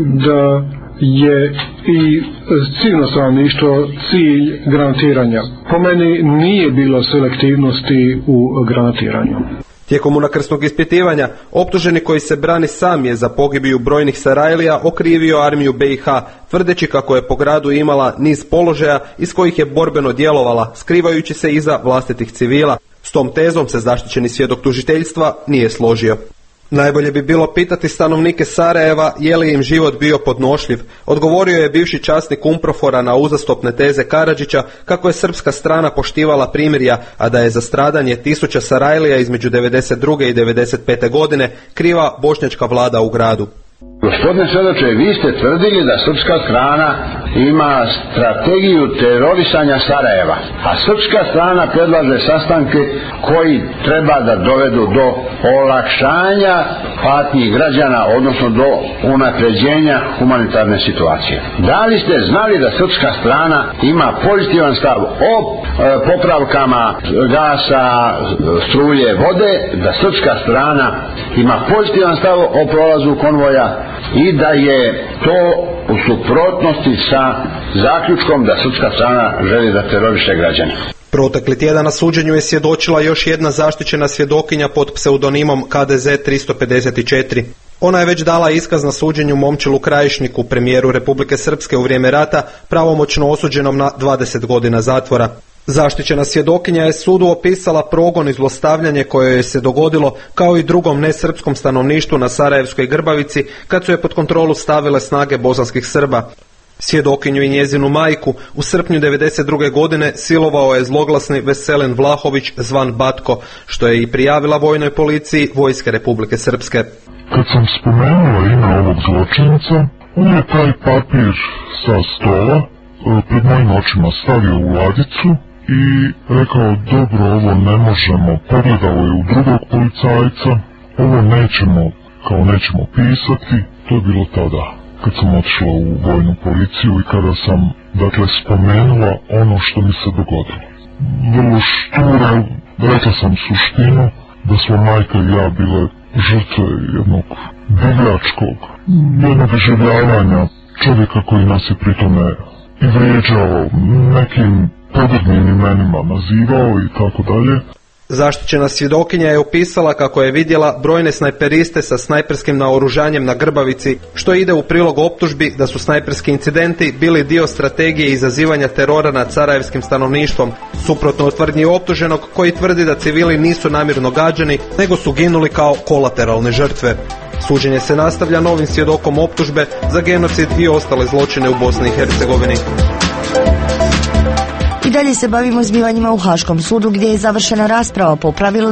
da je i civilno stanovništvo cilj granatiranja. Po meni nije bilo selektivnosti u granatiranju. Tijekom unakrsnog ispitivanja, optuženi koji se brani sam je za pogibiju brojnih Sarajlija okrivio armiju BiH, tvrdeći kako je po gradu imala niz položaja iz kojih je borbeno djelovala, skrivajući se iza vlastitih civila. S tom tezom se zaštićeni svjedok tužiteljstva nije složio. Najbolje bi bilo pitati stanovnike Sarajeva je li im život bio podnošljiv. Odgovorio je bivši časnik UNPROFOR-a na uzastopne teze Karadžića kako je srpska strana poštivala primirja, a da je za stradanje 1000 Sarajlija između 1992. i 1995. godine kriva bošnjačka vlada u gradu. Gospodine svjedoče, vi ste tvrdili da srpska strana ima strategiju terorisanja Sarajeva, a srpska strana predlaže sastanke koji treba da dovedu do olakšanja patnji građana, odnosno do unapređenja humanitarne situacije. Da li ste znali da srpska strana ima pozitivan stav o popravkama gasa, struje, vode, da srpska strana ima pozitivan stav o prolazu konvoja i da je to u suprotnosti sa zaključkom da srpska strana želi da teroriše građane? Protekli tjedan na suđenju je svjedočila još jedna zaštićena svjedokinja pod pseudonimom KDZ 354. Ona je već dala iskaz na suđenju Momčilu Krajišniku, premijeru Republike Srpske u vrijeme rata, pravomoćno osuđenom na 20 godina zatvora. Zaštićena svjedokinja je sudu opisala progon i zlostavljanje koje je se dogodilo kao i drugom nesrpskom stanovništvu na Sarajevskoj Grbavici kad su je pod kontrolu stavile snage bosanskih Srba. Svjedokinju i njezinu majku u srpnju 1992. godine silovao je zloglasni Veselin Vlahović zvan Batko, što je i prijavila vojnoj policiji Vojske Republike Srpske. Kad sam spomenula ime ovog zločinca, on je taj papir sa stola pred mojim očima stavio u ladicu i rekao, dobro, ovo ne možemo, pogledao je u drugog policajca, ovo nećemo pisati, to je bilo tada kad sam otišla u vojnu policiju i kada sam, spomenula ono što mi se dogodilo. Vrlo šturo, rekla sam suštinu, da smo majka i ja bile žrtve jednog divljačkog, jednog iživljavanja čovjeka koji nas je pritome i vrijeđao, nekim pogrdnim imenima nazivao i tako dalje. Zaštićena svjedokinja je opisala kako je vidjela brojne snajperiste sa snajperskim naoružanjem na Grbavici, što ide u prilog optužbi da su snajperski incidenti bili dio strategije izazivanja terora nad sarajevskim stanovništvom, suprotno od tvrdnji optuženog koji tvrdi da civili nisu namjerno gađani, nego su ginuli kao kolateralne žrtve. Suđenje se nastavlja novim svjedokom optužbe za genocid i ostale zločine u Bosni i Hercegovini. I dalje se bavimo zbivanjima u Haškom sudu gdje je završena rasprava po pravilu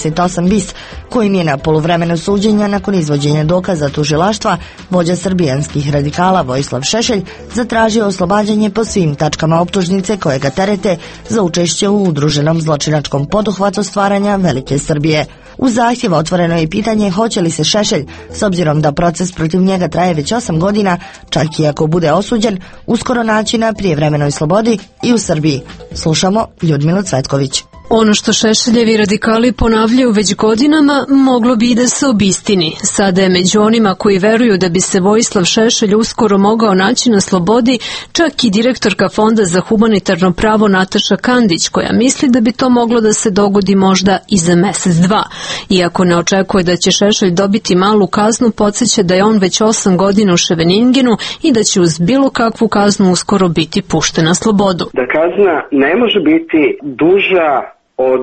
98 bis, kojim je na poluvremenu suđenja nakon izvođenja dokaza tužilaštva vođa srbijanskih radikala Vojislav Šešelj zatražio oslobađanje po svim tačkama optužnice koje ga terete za učešće u udruženom zločinačkom poduhvatu stvaranja Velike Srbije. U zahtjevu otvoreno je pitanje hoće li se Šešelj, s obzirom da proces protiv njega traje već 8 godina, čak i ako bude osuđen, uskoro naći na prijevremenoj slobodi i u Srbiji. Slušamo Ljudmilu Cvetković. Ono što Šešeljevi radikali ponavljaju već godinama moglo bi i da se obistini. Sada je među onima koji veruju da bi se Vojislav Šešelj uskoro mogao naći na slobodi čak i direktorka Fonda za humanitarno pravo Nataša Kandić, koja misli da bi to moglo da se dogodi možda i za mjesec, dva. Iako ne očekuje da će Šešelj dobiti malu kaznu, podsjeća da je on već 8 godina u Ševeningenu i da će uz bilo kakvu kaznu uskoro biti pušten na slobodu. Da kazna ne može biti duža od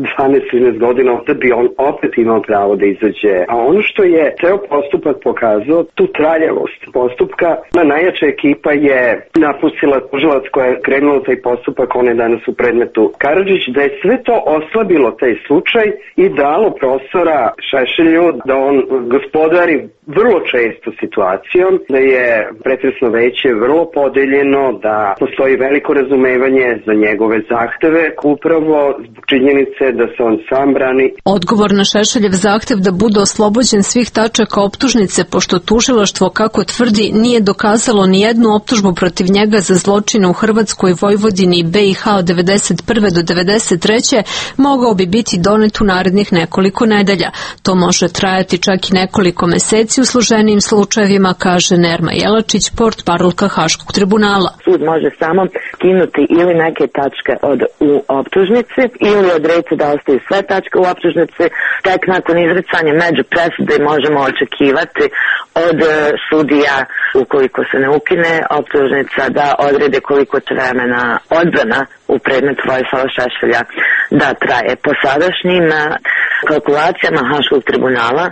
12-13 godina, da bi on opet imao pravo da izađe. A ono što je ceo postupak pokazao, tu traljavost postupka, najjača ekipa je napustila tužilac koja je krenula taj postupak, on je danas u predmetu Karadžić, da je sve to oslabilo taj slučaj i dalo prostora Šešelju da on gospodari vrlo često situacijom, da je pretresno veće vrlo podeljeno, da postoji veliko razumevanje za njegove zahteve, upravo zbog činjenice da se on sam brani. Odgovor na Šešeljev zahtev da bude oslobođen svih tačaka optužnice, pošto tužilaštvo, kako tvrdi, nije dokazalo ni jednu optužbu protiv njega za zločine u Hrvatskoj, Vojvodini i BiH od 1991. do 1993. mogao bi biti donet u narednih nekoliko nedelja. To može trajati čak i nekoliko meseci u složenijim slučajevima, kaže Nerma Jelačić, portparolka Haškog tribunala. Sud može samo skinuti ili neke tačke u optužnici ili odrediti da ostaju sve tačke u optužnici. Tek nakon izricanja među presude možemo očekivati od sudija, ukoliko se ne ukine optužnica, da odrede koliko će vremena odbrana u predmetu Vojislava Šešelja da traje. Po sadašnjim kalkulacijama Haškog tribunala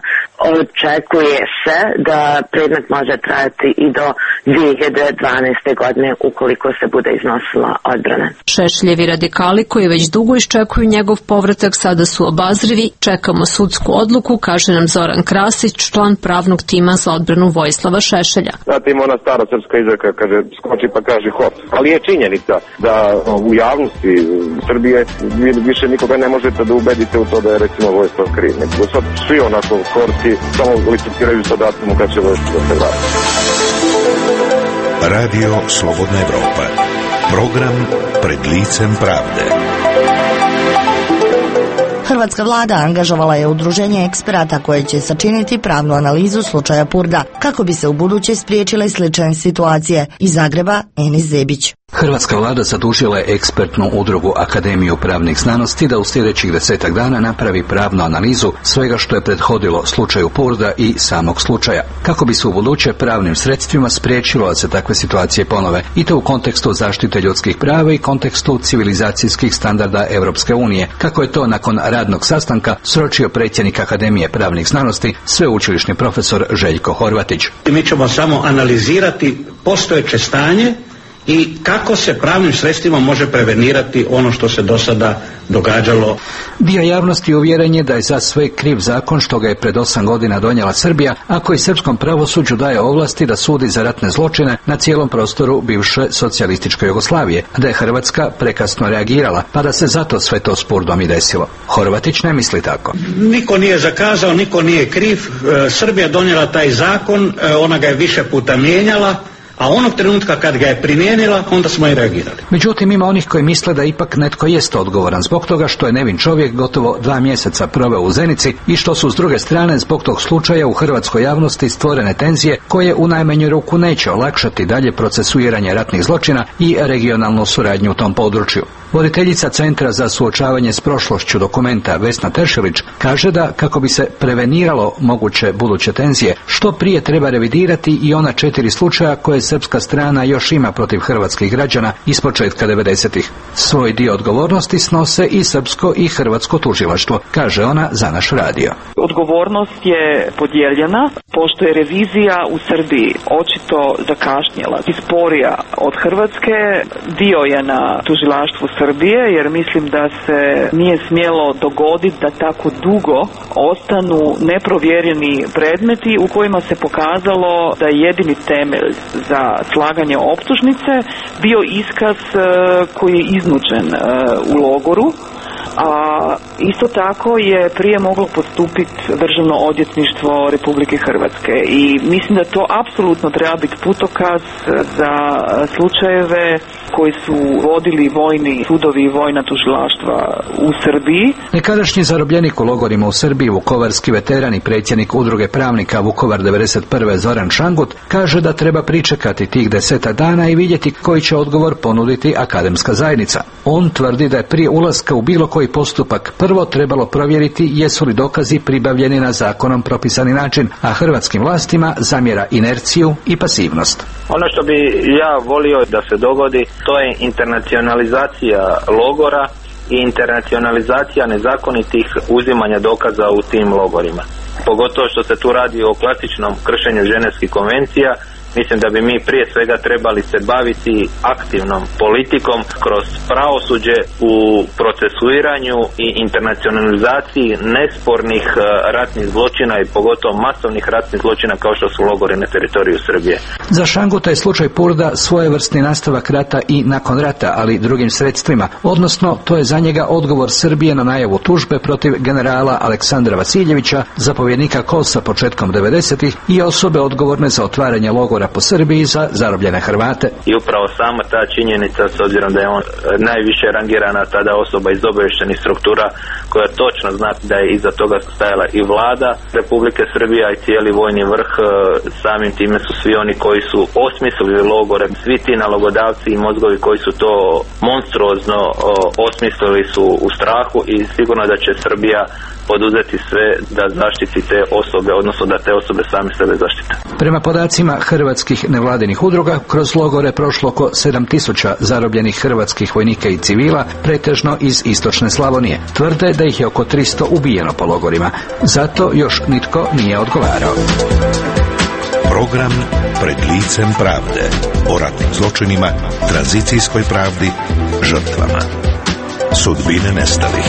očekuje se da predmet može trajati i do 2012. godine ukoliko se bude iznosila odbrana. Šešeljevi radikali koji već dugo iščekuju njegov povratak sada su obazrivi. Čekamo sudsku odluku, kaže nam Zoran Krasić, član pravnog tima za odbranu Vojislava Šešelja. Znate, ima ona stara srpska izreka, kaže skoči pa kaže hop. Ali je činjenica da u javnosti Srbije više nikoga ne možete da ubedite u to da je recimo Vojislav kriv. Nego sad svi onako korci samo licitiraju sa datumom kad će Vojislav da se vrati. Radio Slobodna Evropa. Program Pred licem pravde. Hrvatska vlada angažovala je udruženje eksperata koje će sačiniti pravnu analizu slučaja Purda, kako bi se u buduće spriječile slične situacije. Iz Zagreba, Enis Zebić. Hrvatska vlada zadužila je ekspertnu udrugu Akademiju pravnih znanosti da u sljedećih 10 dana napravi pravnu analizu svega što je prethodilo slučaju Purda i samog slučaja, kako bi se u buduće pravnim sredstvima spriječilo da se takve situacije ponove, i to u kontekstu zaštite ljudskih prava i kontekstu civilizacijskih standarda Europske unije, kako je to nakon radnog sastanka sročio predsjednik Akademije pravnih znanosti, sveučilišni profesor Željko Horvatić. Mi ćemo samo analizirati postojeće stanje i kako se pravnim sredstvima može prevenirati ono što se do sada događalo. Dio javnosti uvjeren je da je za sve kriv zakon što ga je pred 8 godina donijela Srbija, a koji srpskom pravosuđu daje ovlasti da sudi za ratne zločine na cijelom prostoru bivše socijalističke Jugoslavije, a da je Hrvatska prekasno reagirala, pa da se zato sve to s Purdom i desilo. Horvatić ne misli tako. Niko nije zakazao, niko nije kriv. Srbija donijela taj zakon, ona ga je više puta mijenjala, a onog trenutka kad ga je primijenila, onda smo i reagirali. Međutim, ima onih koji misle da ipak netko jest odgovoran zbog toga što je nevin čovjek gotovo 2 mjeseca proveo u Zenici i što su s druge strane zbog tog slučaja u hrvatskoj javnosti stvorene tenzije koje u najmanju ruku neće olakšati dalje procesuiranje ratnih zločina i regionalnu suradnju u tom području. Voditeljica Centra za suočavanje s prošlošću Dokumenta Vesna Teršelić kaže da kako bi se preveniralo moguće buduće tenzije, što prije treba revidirati i ona 4 slučaja koje srpska strana još ima protiv hrvatskih građana iz početka 90-ih. Svoj dio odgovornosti snose i srpsko i hrvatsko tužilaštvo, kaže ona za naš radio. Odgovornost je podijeljena, pošto je revizija u Srbiji očito zakašnjela i sporija od Hrvatske, dio je na tužilaštvu Srbije, jer mislim da se nije smjelo dogoditi da tako dugo ostanu neprovjereni predmeti u kojima se pokazalo da je jedini temelj za slaganje optužnice bio iskaz koji je iznuđen u logoru, a isto tako je prije moglo postupiti Državno odvjetništvo Republike Hrvatske i mislim da to apsolutno treba biti putokaz za slučajeve koji su vodili vojni sudovi i vojna tužilaštva u Srbiji. Nekadašnji zarobljenik u logorima u Srbiji, vukovarski veteran i predsjednik udruge pravnika Vukovar 91. Zoran Šangut, kaže da treba pričekati tih 10 dana i vidjeti koji će odgovor ponuditi akademska zajednica. On tvrdi da je prije ulaska u bilo koji postupak prvo trebalo provjeriti jesu li dokazi pribavljeni na zakonom propisani način, a hrvatskim vlastima zamjera inerciju i pasivnost. Ono što bi ja volio da se dogodi, to je internacionalizacija logora i internacionalizacija nezakonitih uzimanja dokaza u tim logorima. Pogotovo što se tu radi o klasičnom kršenju ženevskih konvencija. Mislim da bi mi prije svega trebali se baviti aktivnom politikom kroz pravosuđe u procesuiranju i internacionalizaciji nespornih ratnih zločina i pogotovo masovnih ratnih zločina kao što su logori na teritoriju Srbije. Za Šanguta je slučaj Purda svojevrsni nastavak rata i nakon rata, ali drugim sredstvima, odnosno to je za njega odgovor Srbije na najavu tužbe protiv generala Aleksandra Vasiljevića, zapovjednika KOS-a početkom 90-ih i osobe odgovorne za otvaranje logora po Srbiji za zarobljene Hrvate. I upravo sama ta činjenica, s obzirom da je on najviše rangirana tada osoba iz obavještajnih struktura koja točno zna da je iza toga stajala i vlada Republike Srbije i cijeli vojni vrh, samim time su svi oni koji su osmislili logore, svi ti nalogodavci i mozgovi koji su to monstruozno osmislili su u strahu i sigurno da će Srbija poduzeti sve da zaštiti te osobe, odnosno da te osobe same sebe zaštite. Prema podacima hrvatskih nevladinih udruga, kroz logore prošlo oko 7000 zarobljenih hrvatskih vojnika i civila, pretežno iz istočne Slavonije. Tvrde da ih je oko 300 ubijeno po logorima. Zato još nitko nije odgovarao. Program Pred licem pravde. O ratnim zločinima, tranzicijskoj pravdi, žrtvama. Sudbine nestalih.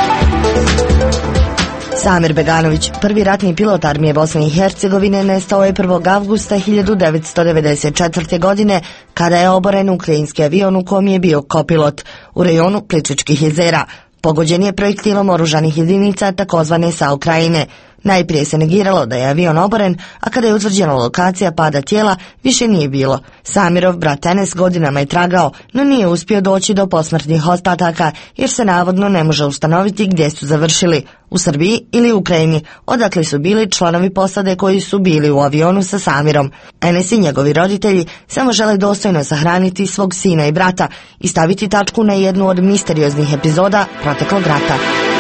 Samir Beganović, prvi ratni pilot armije Bosne i Hercegovine, nestao je 1. avgusta 1994. godine kada je oboren ukrajinski avion u kom je bio kopilot u rejonu Plitvičkih jezera. Pogođen je projektilom oružanih jedinica takozvane SAU Krajine. Najprije se negiralo da je avion oboren, a kada je utvrđena lokacija pada tijela, više nije bilo. Samirov brat Enes godinama je tragao, no nije uspio doći do posmrtnih ostataka, jer se navodno ne može ustanoviti gdje su završili, u Srbiji ili Ukrajini, odakle su bili članovi posade koji su bili u avionu sa Samirom. Enes i njegovi roditelji samo žele dostojno sahraniti svog sina i brata i staviti tačku na jednu od misterioznih epizoda proteklog rata.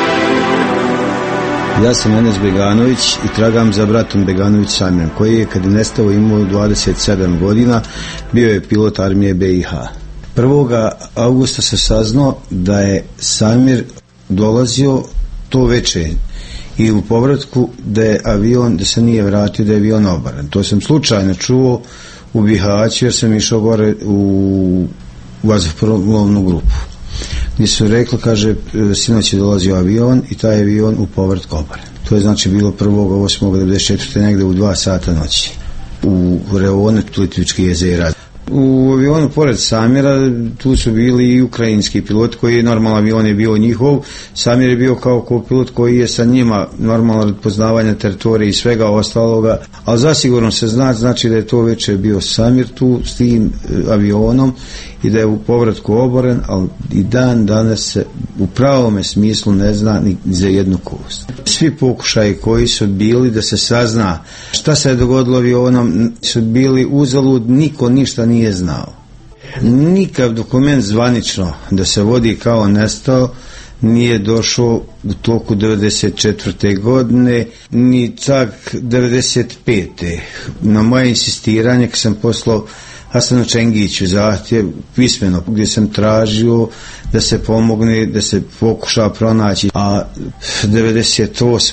Ja sam Enes Beganović i tragam za bratom Beganović Samirom, koji je kad je nestao imao 27 godina, bio je pilot armije BiH. 1. augusta se saznao da je Samir dolazio to veče i u povratku da je avion, da se nije vratio, da je avion oboren. To sam slučajno čuo u Bihaću jer sam išao gore u vazduhoplovnu grupu. Gdje su rekli, kaže, sinoć je dolazio avion i taj avion u povratku oboren. To je znači bilo 1.8.1994. negde u 2 sata noći u reonu Plitvičkih jezera. U avionu pored Samira tu su bili i ukrajinski pilot koji normalno avion je bio njihov. Samir je bio kao kopilot koji je sa njima normalno od poznavanja teritorije i svega ostaloga, ali zasigurno se znači da je to večer bio Samir tu s tim avionom i da je u povratku oboren, ali i dan danas se u pravome smislu ne zna ni za jednu kost. Svi pokušaji koji su bili da se sazna šta se je dogodilo avionom su bili uzalud, niko ništa nije znao. Nikav dokument zvanično da se vodi kao nestao nije došao u toku 1994. godine, ni čak 1995. Na moje insistiranje kad sam poslao Hasanu Čengiću zahtjev pismeno gdje sam tražio da se pomogne, da se pokuša pronaći, a 98.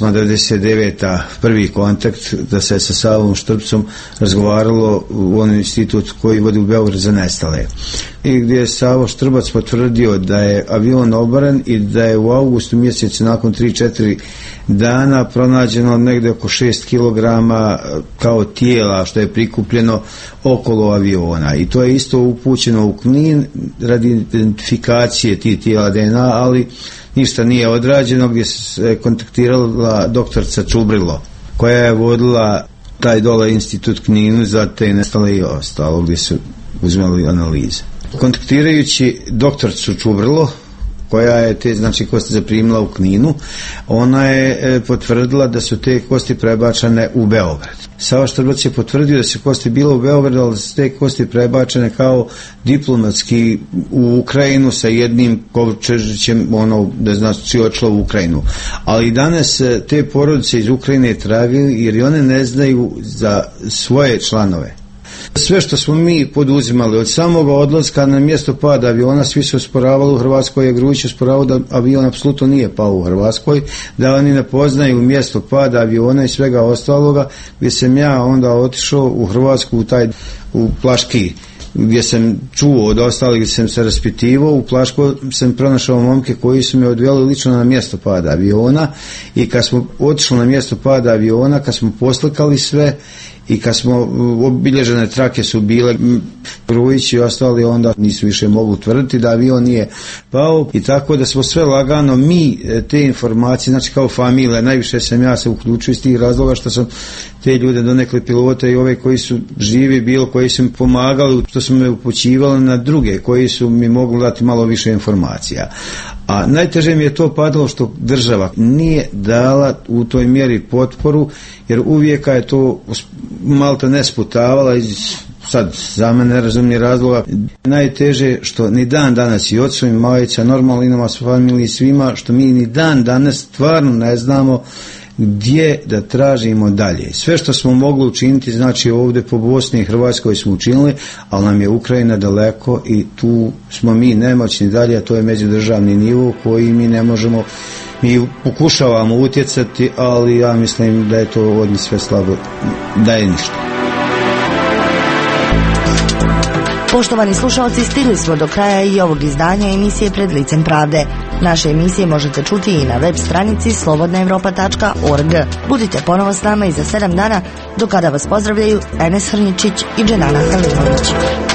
99. prvi kontakt da se sa Savom Štrbcom razgovaralo u onom institutu koji vodi u Beograd za nestale. I gdje je Savo Štrbac potvrdio da je avion oboren i da je u augustu mjesecu nakon 3-4 dana pronađeno negdje oko 6 kg kao tijela što je prikupljeno okolo aviona. I to je isto upućeno u Knin radi identifikacije tih tijela DNA, ali ništa nije odrađeno, gdje se kontaktirala doktorica Čubrilo koja je vodila taj dole institut Kninu za te nestale i ostalo gdje su uzmeli analize. Kontaktirajući doktoricu Čubrilo koja je te znači kosti zaprimila u Kninu, ona je potvrdila da su te kosti prebačene u Beograd. Sava Štrbac je potvrdio da se kosti bilo u Beogradu, ali da su te kosti prebačene kao diplomatski u Ukrajinu sa jednim kovčežićem, ono da znači otišlo u Ukrajinu. Ali danas te porodice iz Ukrajine tragaju jer i one ne znaju za svoje članove. Sve što smo mi poduzimali od samoga odlaska na mjesto pada aviona, svi su osporavali u Hrvatskoj, je Grujić osporavao da avion apsolutno nije pao u Hrvatskoj, da oni ne poznaju mjesto pada aviona i svega ostaloga, gdje sam ja onda otišao u Hrvatsku u Plaški, gdje sam čuo od ostalih, gdje sam se raspitivao. U Plaško sam pronašao momke koji su me odveli lično na mjesto pada aviona i kad smo otišli na mjesto pada aviona, kad smo poslikali sve i kad smo obilježene trake su bile, Grujić i ostali onda nisu više mogli tvrditi da avion nije pao i tako da smo sve lagano mi te informacije, znači kao familija, najviše sam ja se uključio iz tih razloga što sam te ljude donekle pilota i ove koji su živi bilo, koji su mi pomagali, što su me upućivali na druge koji su mi mogli dati malo više informacija. A najteže mi je to padalo što država nije dala u toj mjeri potporu, jer uvijek je to malta ne sputavala iz sad za mene nerazumnih razloga. Najteže što ni dan danas i ocu i majica normalno i nama s familiji svima, što mi ni dan danas stvarno ne znamo gdje da tražimo dalje. Sve što smo mogli učiniti, znači ovdje po Bosni i Hrvatskoj smo učinili, ali nam je Ukrajina daleko i tu smo mi nemoćni dalje, a to je međudržavni nivo koji mi ne možemo, mi pokušavamo utjecati, ali ja mislim da je to od njih sve slabo, da je ništa. Poštovani slušalci, stigli smo do kraja i ovog izdanja emisije Pred licem pravde. Naše emisije možete čuti i na web stranici slobodnaevropa.org. Budite ponovo s nama i za 7 dana, do kada vas pozdravljaju Enes Hrničić i Dženana Halimović.